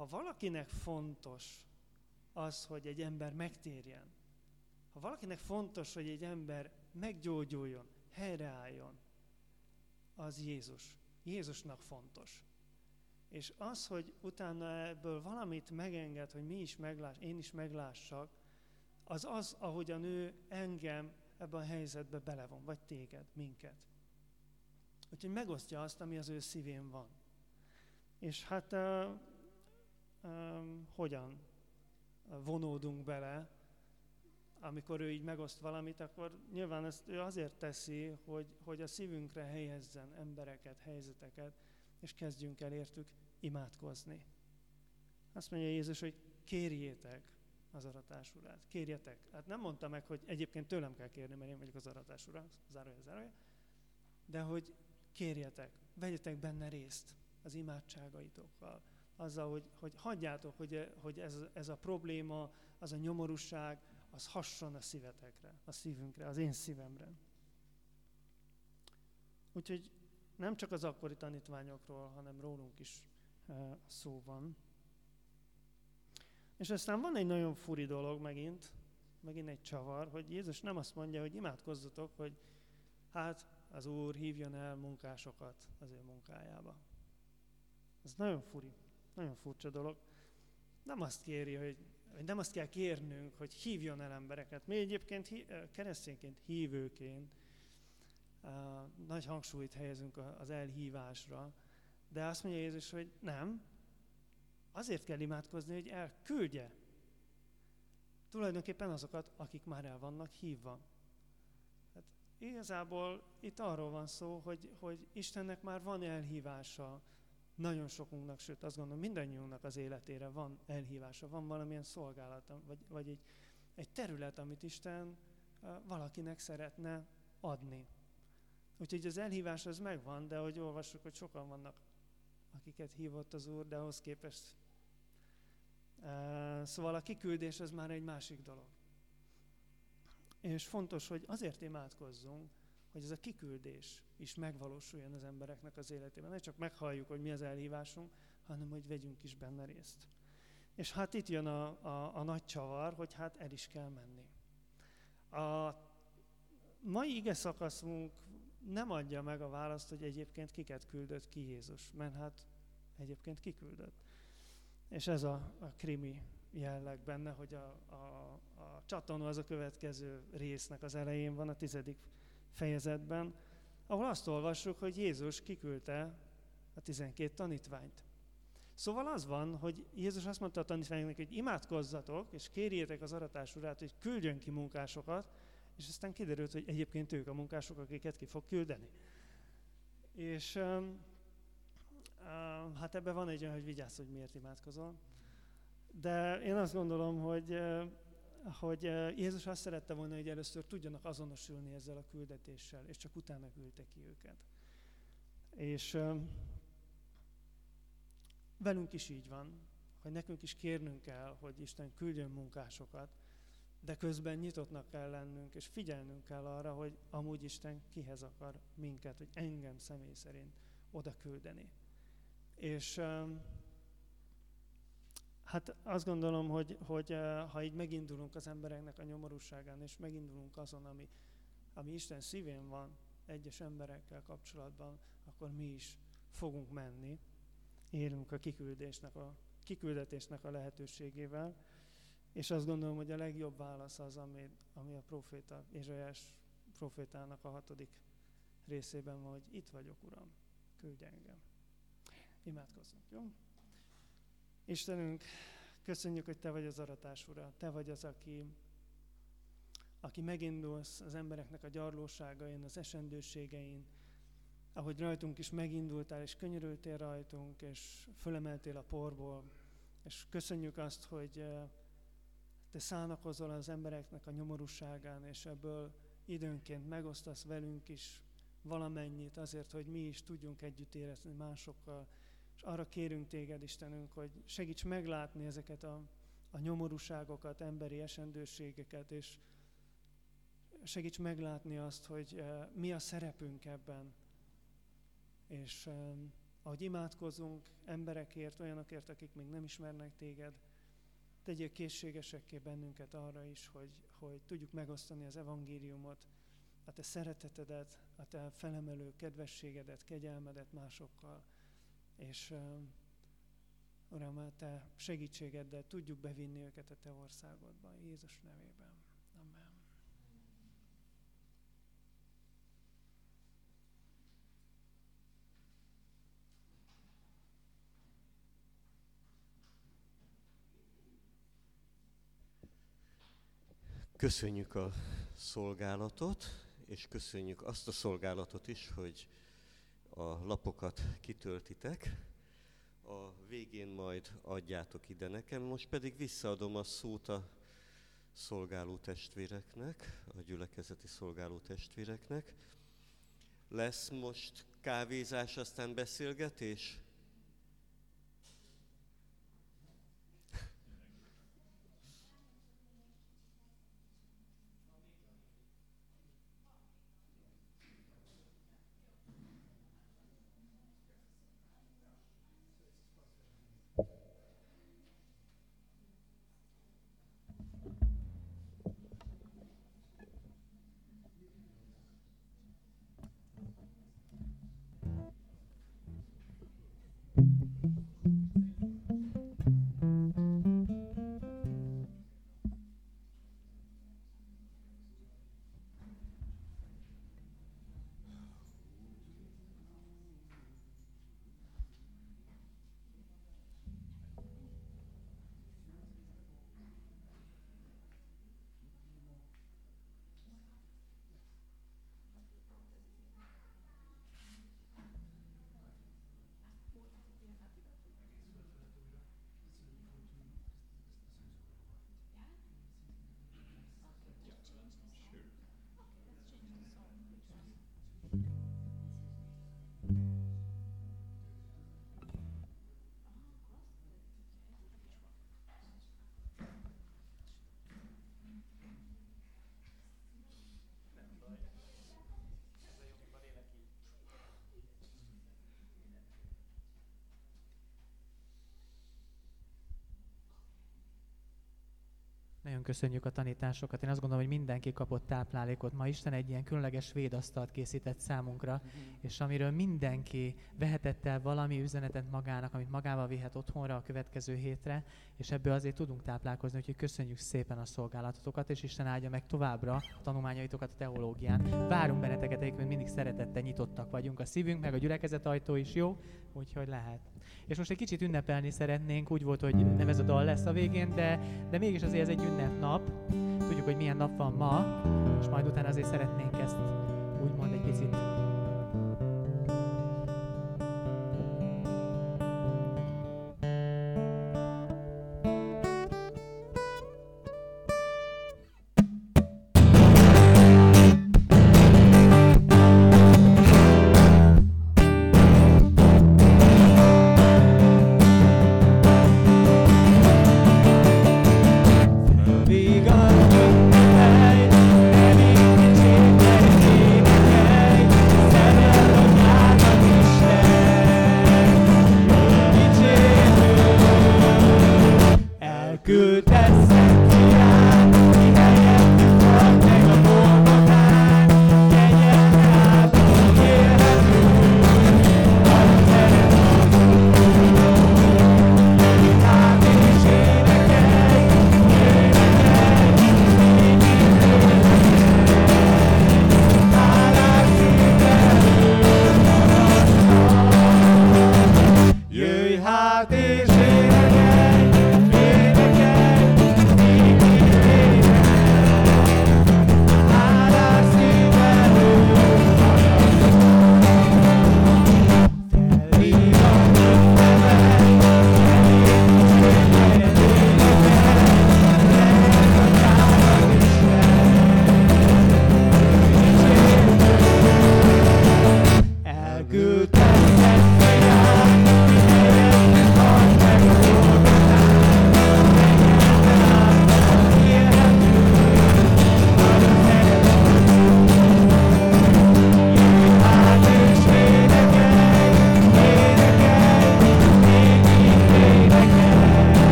ha valakinek fontos az, hogy egy ember megtérjen, ha valakinek fontos, hogy egy ember meggyógyuljon, helyreálljon, az Jézus. Jézusnak fontos. És az, hogy utána ebből valamit megenged, hogy mi is megláss, én is meglássak, az az, ahogyan ő engem ebben a helyzetbe belevon, vagy téged, minket. Úgyhogy megosztja azt, ami az ő szívén van. És hát uh, um, hogyan vonódunk bele, amikor ő így megoszt valamit, akkor nyilván ezt ő azért teszi, hogy, hogy a szívünkre helyezzen embereket, helyzeteket, és kezdjünk el értük imádkozni. Azt mondja Jézus, hogy kérjétek az aratás urát. Kérjetek. Hát nem mondta meg, hogy egyébként tőlem kell kérni, mert én vagyok az aratás ura, zárója, zárója, de hogy kérjetek, vegyetek benne részt az imádságaitokkal, azzal, hogy, hogy hagyjátok, hogy, hogy ez, ez a probléma, az a nyomorúság, az hasson a szívetekre, a szívünkre, az én szívemre. Úgyhogy nem csak az akkori tanítványokról, hanem rólunk is e, szó van. És aztán van egy nagyon furi dolog megint, megint egy csavar, hogy Jézus nem azt mondja, hogy imádkozzatok, hogy hát az Úr hívjon el munkásokat az ő munkájába. Ez nagyon furi, nagyon furcsa dolog. Nem azt kéri, hogy nem azt kell kérnünk, hogy hívjon el embereket. Mi egyébként keresztényként, hívőként uh, nagy hangsúlyt helyezünk az elhívásra, de azt mondja Jézus, hogy nem, azért kell imádkozni, hogy elküldje tulajdonképpen azokat, akik már el vannak hívva. Hát igazából itt arról van szó, hogy, hogy Istennek már van elhívása nagyon sokunknak, sőt azt gondolom mindannyiunknak az életére van elhívása, van valamilyen szolgálata, vagy, vagy egy, egy terület, amit Isten uh, valakinek szeretne adni. Úgyhogy az elhívás az megvan, de ahogy olvassuk, hogy sokan vannak, akiket hívott az Úr, de ahhoz képest. Uh, szóval a kiküldés az már egy másik dolog. És fontos, hogy azért imádkozzunk, hogy ez a kiküldés is megvalósuljon az embereknek az életében. Ne csak meghalljuk, hogy mi az elhívásunk, hanem hogy vegyünk is benne részt. És hát itt jön a, a, a nagy csavar, hogy hát el is kell menni. A mai ige szakaszunk nem adja meg a választ, hogy egyébként kiket küldött ki Jézus, mert hát egyébként kiküldött. És ez a, a krimi jelleg benne, hogy a, a, a csattanó az a következő résznek az elején van, a tizedik fejezetben, ahol azt olvassuk, hogy Jézus kiküldte a tizenkét tanítványt. Szóval az van, hogy Jézus azt mondta a tanítványoknak, hogy imádkozzatok, és kérjétek az aratás urát, hogy küldjön ki munkásokat, és aztán kiderült, hogy egyébként ők a munkások, akiket ki fog küldeni. És um, um, hát ebben van egy olyan, hogy vigyázz, hogy miért imádkozol. De én azt gondolom, hogy hogy Jézus azt szerette volna, hogy először tudjanak azonosulni ezzel a küldetéssel, és csak utána küldte ki őket. És um, velünk is így van, hogy nekünk is kérnünk kell, hogy Isten küldjön munkásokat, de közben nyitottnak kell lennünk, és figyelnünk kell arra, hogy amúgy Isten kihez akar minket, hogy engem személy szerint oda küldeni. És um, hát azt gondolom, hogy, hogy ha így megindulunk az embereknek a nyomorúságán, és megindulunk azon, ami, ami Isten szívén van egyes emberekkel kapcsolatban, akkor mi is fogunk menni, élünk a kiküldésnek, a kiküldetésnek a lehetőségével, és azt gondolom, hogy a legjobb válasz az, ami, ami a proféta, Ézsaiás profétának a hatodik részében van, hogy itt vagyok, Uram, küldj engem. Imádkozzunk, jó? Istenünk, köszönjük, hogy Te vagy az aratás ura. Te vagy az, aki, aki megindulsz az embereknek a gyarlóságain, az esendőségein, ahogy rajtunk is megindultál, és könyörültél rajtunk, és fölemeltél a porból. És köszönjük azt, hogy Te szánakozol az embereknek a nyomorúságán, és ebből időnként megosztasz velünk is valamennyit azért, hogy mi is tudjunk együtt érezni másokkal. És arra kérünk Téged, Istenünk, hogy segíts meglátni ezeket a, a nyomorúságokat, emberi esendőségeket, és segíts meglátni azt, hogy uh, mi a szerepünk ebben, és, um, ahogy imádkozunk emberekért, olyanokért, akik még nem ismernek téged, tegyél készségesekké bennünket arra is, hogy, hogy tudjuk megosztani az evangéliumot, a te szeretetedet, a te felemelő kedvességedet, kegyelmedet másokkal, és Uram, a te segítségeddel tudjuk bevinni őket a te országodba, Jézus nevében. Amen.
Köszönjük a szolgálatot, és köszönjük azt a szolgálatot is, hogy a lapokat kitöltitek. A végén majd adjátok ide nekem, most pedig visszaadom a szót a szolgáló testvéreknek, a gyülekezeti szolgáló testvéreknek. Lesz most kávézás, aztán beszélgetés?
Nagyon köszönjük a tanításokat. Én azt gondolom, hogy mindenki kapott táplálékot. Ma Isten egy ilyen különleges védasztalt készített számunkra, és amiről mindenki vehetett el valami üzenetet magának, amit magával vihet otthonra a következő hétre, és ebből azért tudunk táplálkozni, úgyhogy köszönjük szépen a szolgálatotokat, és Isten áldja meg továbbra a tanulmányaitokat a teológián. Várunk benneteket, egyébként mindig szeretettel nyitottak vagyunk. A szívünk, meg a gyülekezet ajtó is jó, úgyhogy lehet. És most egy kicsit ünnepelni szeretnénk, úgy volt, hogy nem ez a dal lesz a végén, de, de mégis azért ez egy ünnepnap. Tudjuk, hogy milyen nap van ma, és majd utána azért szeretnénk ezt úgymond egy picit
Hey,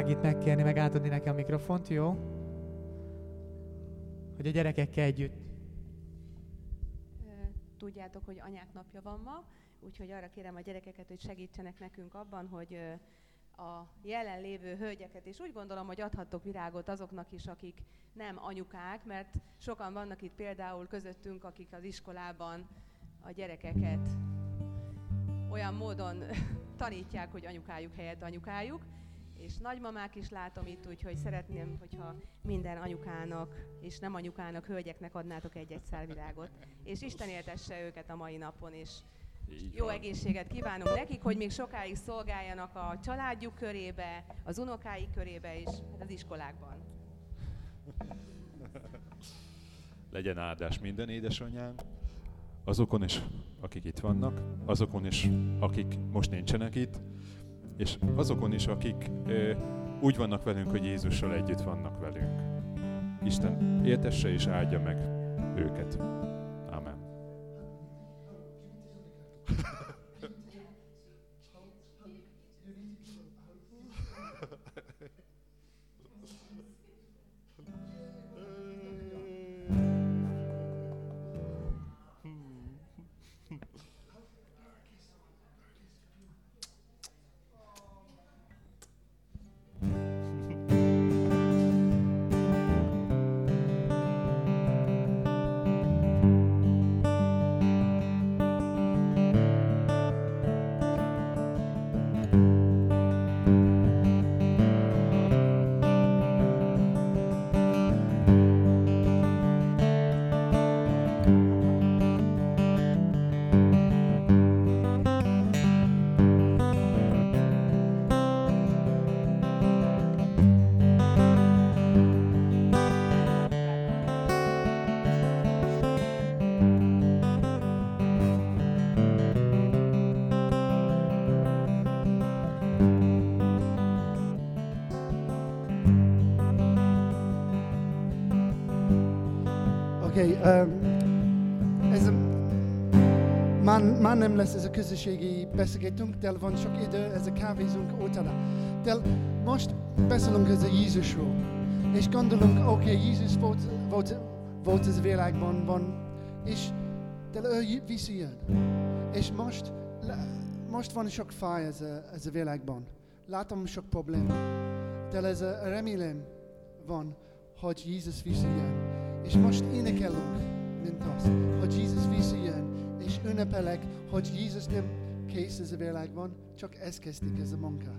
Ágit megkérni, meg átadni neki a mikrofont, jó? Hogy a gyerekekkel együtt.
Tudjátok, hogy anyák napja van ma, úgyhogy arra kérem a gyerekeket, hogy segítsenek nekünk abban, hogy a jelenlévő hölgyeket, és úgy gondolom, hogy adhattok virágot azoknak is, akik nem anyukák, mert sokan vannak itt például közöttünk, akik az iskolában a gyerekeket olyan módon tanítják, hogy anyukájuk helyett anyukájuk, és nagymamák is látom itt, úgyhogy szeretném, hogyha minden anyukának és nem anyukának, hölgyeknek adnátok egy-egy szál virágot, és Isten éltesse őket a mai napon, és jó egészséget kívánunk nekik, hogy még sokáig szolgáljanak a családjuk körébe, az unokáik körébe és az iskolákban.
Legyen áldás minden édesanyánk, azokon is, akik itt vannak, azokon is, akik most nincsenek itt, és azokon is, akik ö, úgy vannak velünk, hogy Jézussal együtt vannak velünk. Isten éltesse és áldja meg őket. Amen.
Oké, okay, um, ez a, már, már nem lesz ez a közösségi beszélgetünk, de van sok idő, ez a kávézunk utána. De most beszélünk ez a Jézusról, és gondolunk, oké, okay, Jézus volt, volt, volt ez a világban, van, és de ő visszajön. És most, most van sok fáj ez a, ez a világban. Látom sok probléma. De ez a remélem van, hogy Jézus visszajön. És most énekelünk, mint az, hogy Jézus visszajön, és ünnepelek, hogy Jézus nem kész ez a világban, csak ez kezdik ez a munka.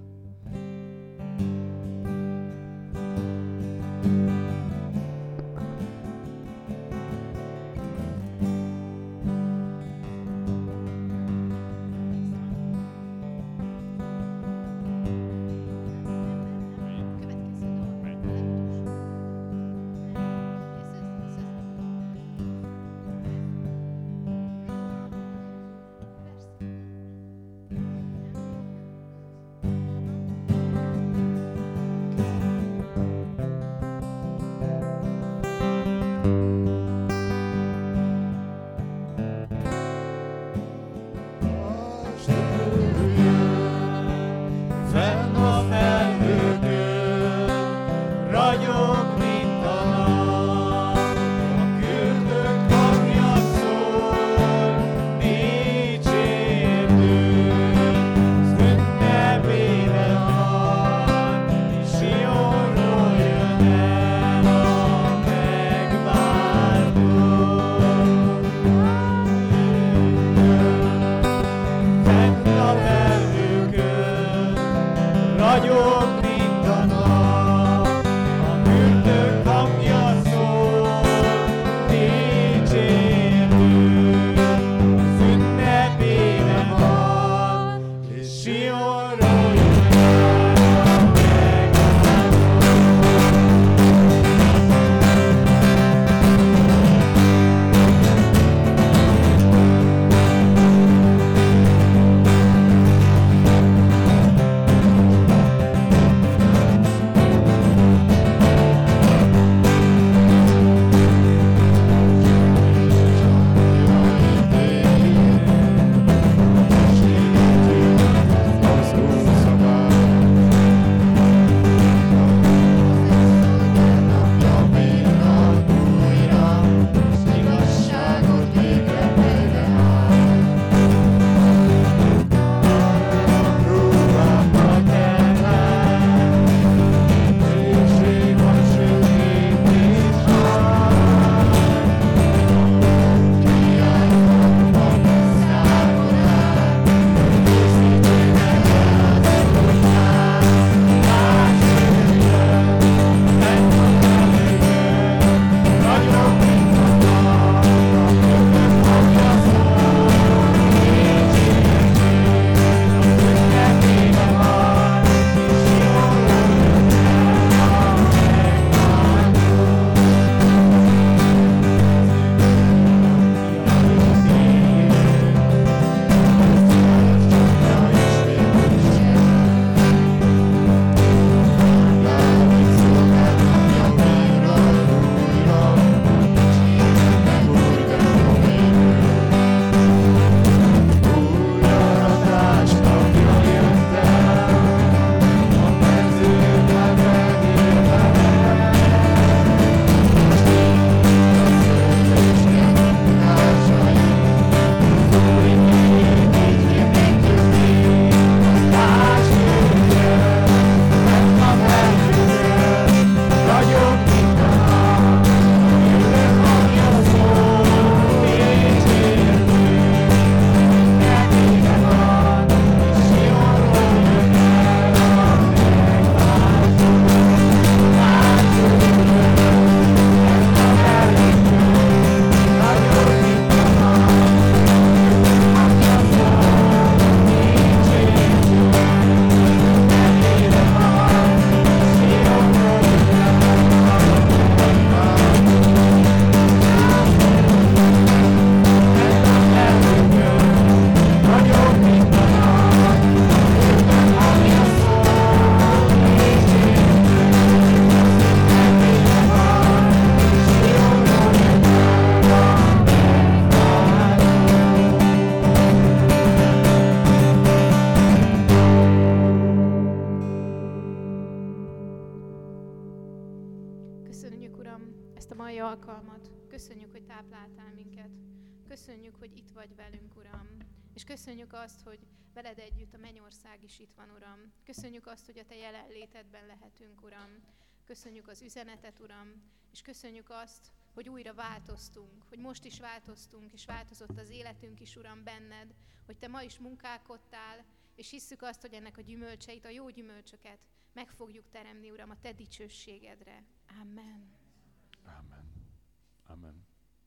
ezt a mai alkalmat. Köszönjük, hogy tápláltál minket. Köszönjük, hogy itt vagy velünk, Uram. És köszönjük azt, hogy veled együtt a mennyország is itt van, Uram. Köszönjük azt, hogy a te jelenlétedben lehetünk, Uram. Köszönjük az üzenetet, Uram, és köszönjük azt, hogy újra változtunk, hogy most is változtunk, és változott az életünk is, Uram, benned, hogy te ma is munkálkodtál, és hisszük azt, hogy ennek a gyümölcseit, a jó gyümölcsöket meg fogjuk teremni, Uram, a te dicsőségedre. Amen.
Amen. Amen.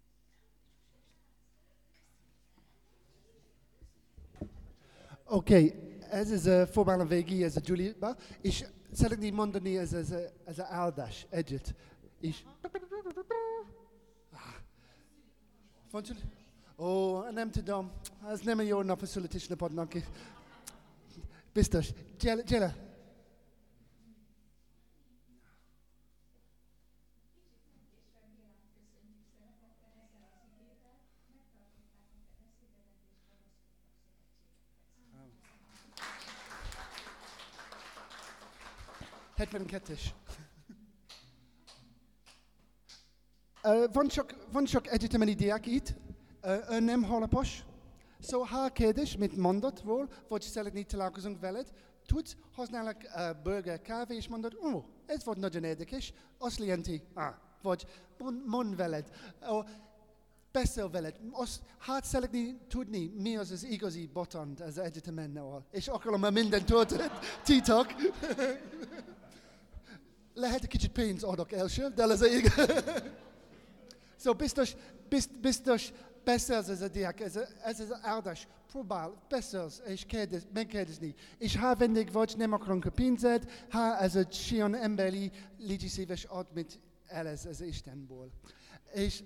Oké, okay, ez az a formál a végé, ez a Julie-ba, és szeretném mondani ez, ez, a, ez a áldás együtt. És... Fontos? Ó, nem tudom, ez nem egy jó nap a születésnapodnak. Biztos. Gyere, gyere. hetvenkettes. Uh, van, sok, van sok egyetemi diák itt, uh, ő nem honlapos. Szóval ha kérdés, mit mondott ról, vagy szeretnéd találkozunk veled, tudsz használni uh, burger, kávé, és mondod, ó, oh, ez volt nagyon érdekes, azt jelenti, ah, vagy mond, mond veled, uh, beszél veled, azt, hát szeretnéd tudni, mi az az igazi botont az egyetemennel, és akarom már mindent tudod, titok. Lehet egy kicsit pénzt adok első, de ez a igaz. Szóval biztos, bizt, biztos beszélsz ez a diák, ez, ez az áldás. Próbál, beszélsz és kérdez, megkérdezni. És ha vendég vagy, nem akarunk a pénzed, ha ez a sion emberi, légy szíves, ad, mint el ez az Istenból. És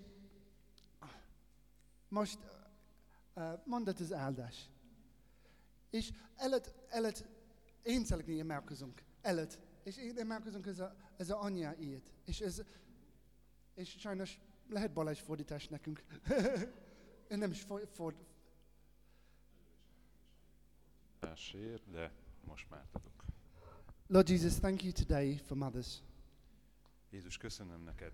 most uh, mondat az áldás. És előtt, előtt én szeretném emelkezünk. Előtt. És én emelkezünk ez a, ez a anyjáért. És, ez, és sajnos lehet Balázs fordítás nekünk. Én nem is for, ford...
de most már tudok.
Lord Jesus, thank you today for mothers.
Jézus, köszönöm neked,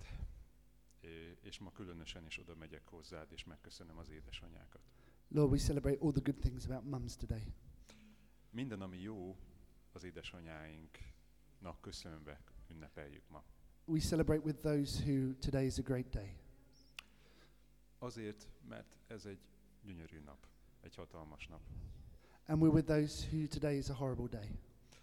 és ma különösen is oda megyek hozzád, és megköszönöm az édesanyákat.
Lord, we celebrate all the good things about mums today.
Minden, ami jó, az édesanyáinknak köszönve ünnepeljük ma.
We celebrate with those who today is a great day.
Azért, mert ez egy gyönyörű nap, egy hatalmas nap.
And we're with those who today is a horrible day.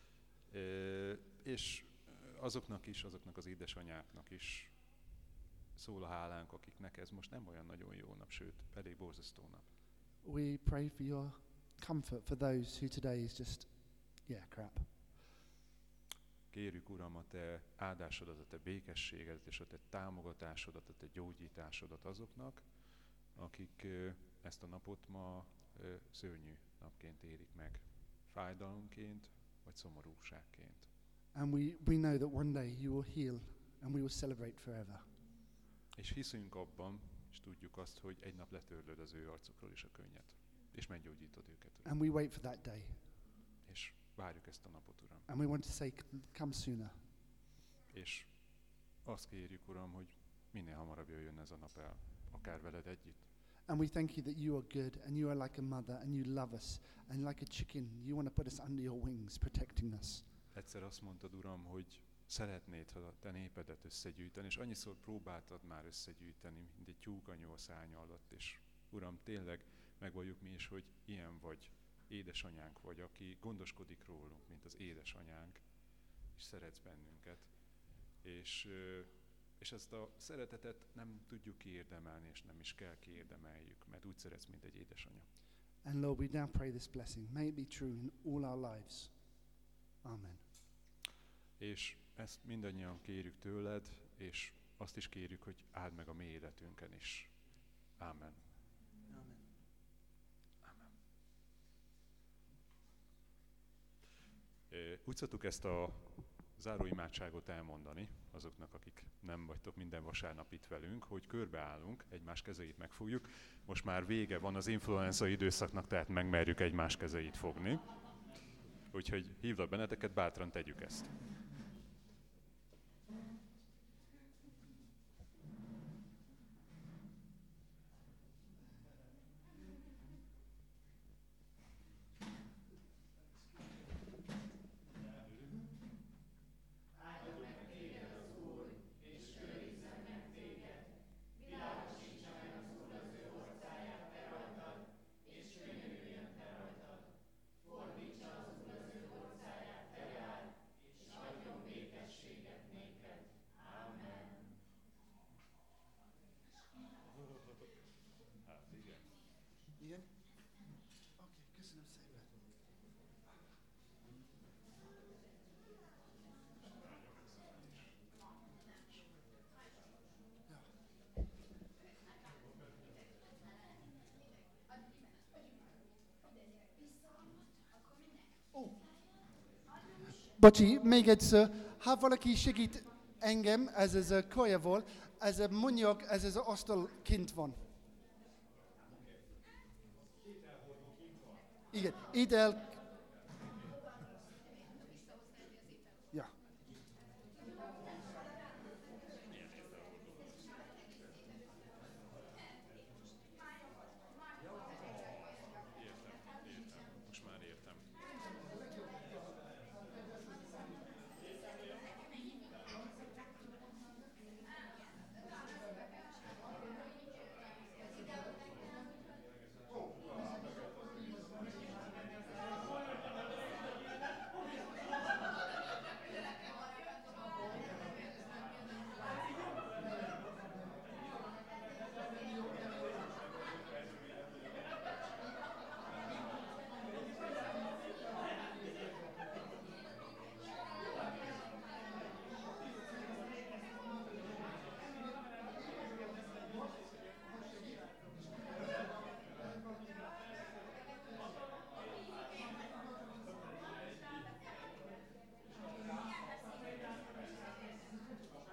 E, és azoknak is, azoknak az édesanyáknak is szól a hálánk, akiknek ez most nem olyan nagyon jó nap, sőt, elég borzasztó nap.
We pray for your comfort for those who today is just, yeah, crap.
Kérjük, Uram, a te áldásodat, a te békességedet és a te támogatásodat, a te gyógyításodat azoknak, akik ezt a napot ma szörnyű napként élik meg, fájdalomként vagy szomorúságként.
And we, we know that one day you will heal and we will celebrate forever.
És hiszünk abban, és tudjuk azt, hogy egy nap letörlöd az ő arcukról is a könnyet, és meggyógyítod őket. Uram.
And we wait for that day.
És várjuk ezt a napot, Uram.
And we want to say, come sooner.
És azt kérjük, Uram, hogy minél hamarabb jöjjön ez a nap el, akár veled együtt.
And we thank you that you are good and you are like a mother and you love us and like a chicken you want to put us under your wings protecting us.
Egyszer azt mondtad, Uram, hogy szeretnéd, ha a te népedet összegyűjteni, és annyiszor próbáltad már összegyűjteni, mint egy tyúkanyó a szárnya alatt, és Uram, tényleg megvalljuk mi is, hogy ilyen vagy, édesanyánk vagy, aki gondoskodik rólunk, mint az édesanyánk, és szeretsz bennünket. És, és ezt a szeretetet nem tudjuk kiérdemelni, és nem is kell kiérdemeljük, mert úgy szeretsz, mint egy édesanya.
And Lord, we now pray this blessing. May it be true in all our lives. Amen.
És ezt mindannyian kérjük tőled, és azt is kérjük, hogy áld meg a mi életünken is. Amen.
Amen.
Amen. Úgy szoktuk ezt a záróimádságot elmondani azoknak, akik nem vagytok minden vasárnap itt velünk, hogy körbeállunk, egymás kezeit megfogjuk. Most már vége van az influenza időszaknak, tehát megmerjük egymás kezeit fogni. Úgyhogy hívlak benneteket, bátran tegyük ezt.
Igen? Oké, köszönöm szépen. Bocsi, még egyszer, ha valaki segít engem, ez az a kajával, ez a mondjak, ez az asztal kint van. Igen, étel. Ja.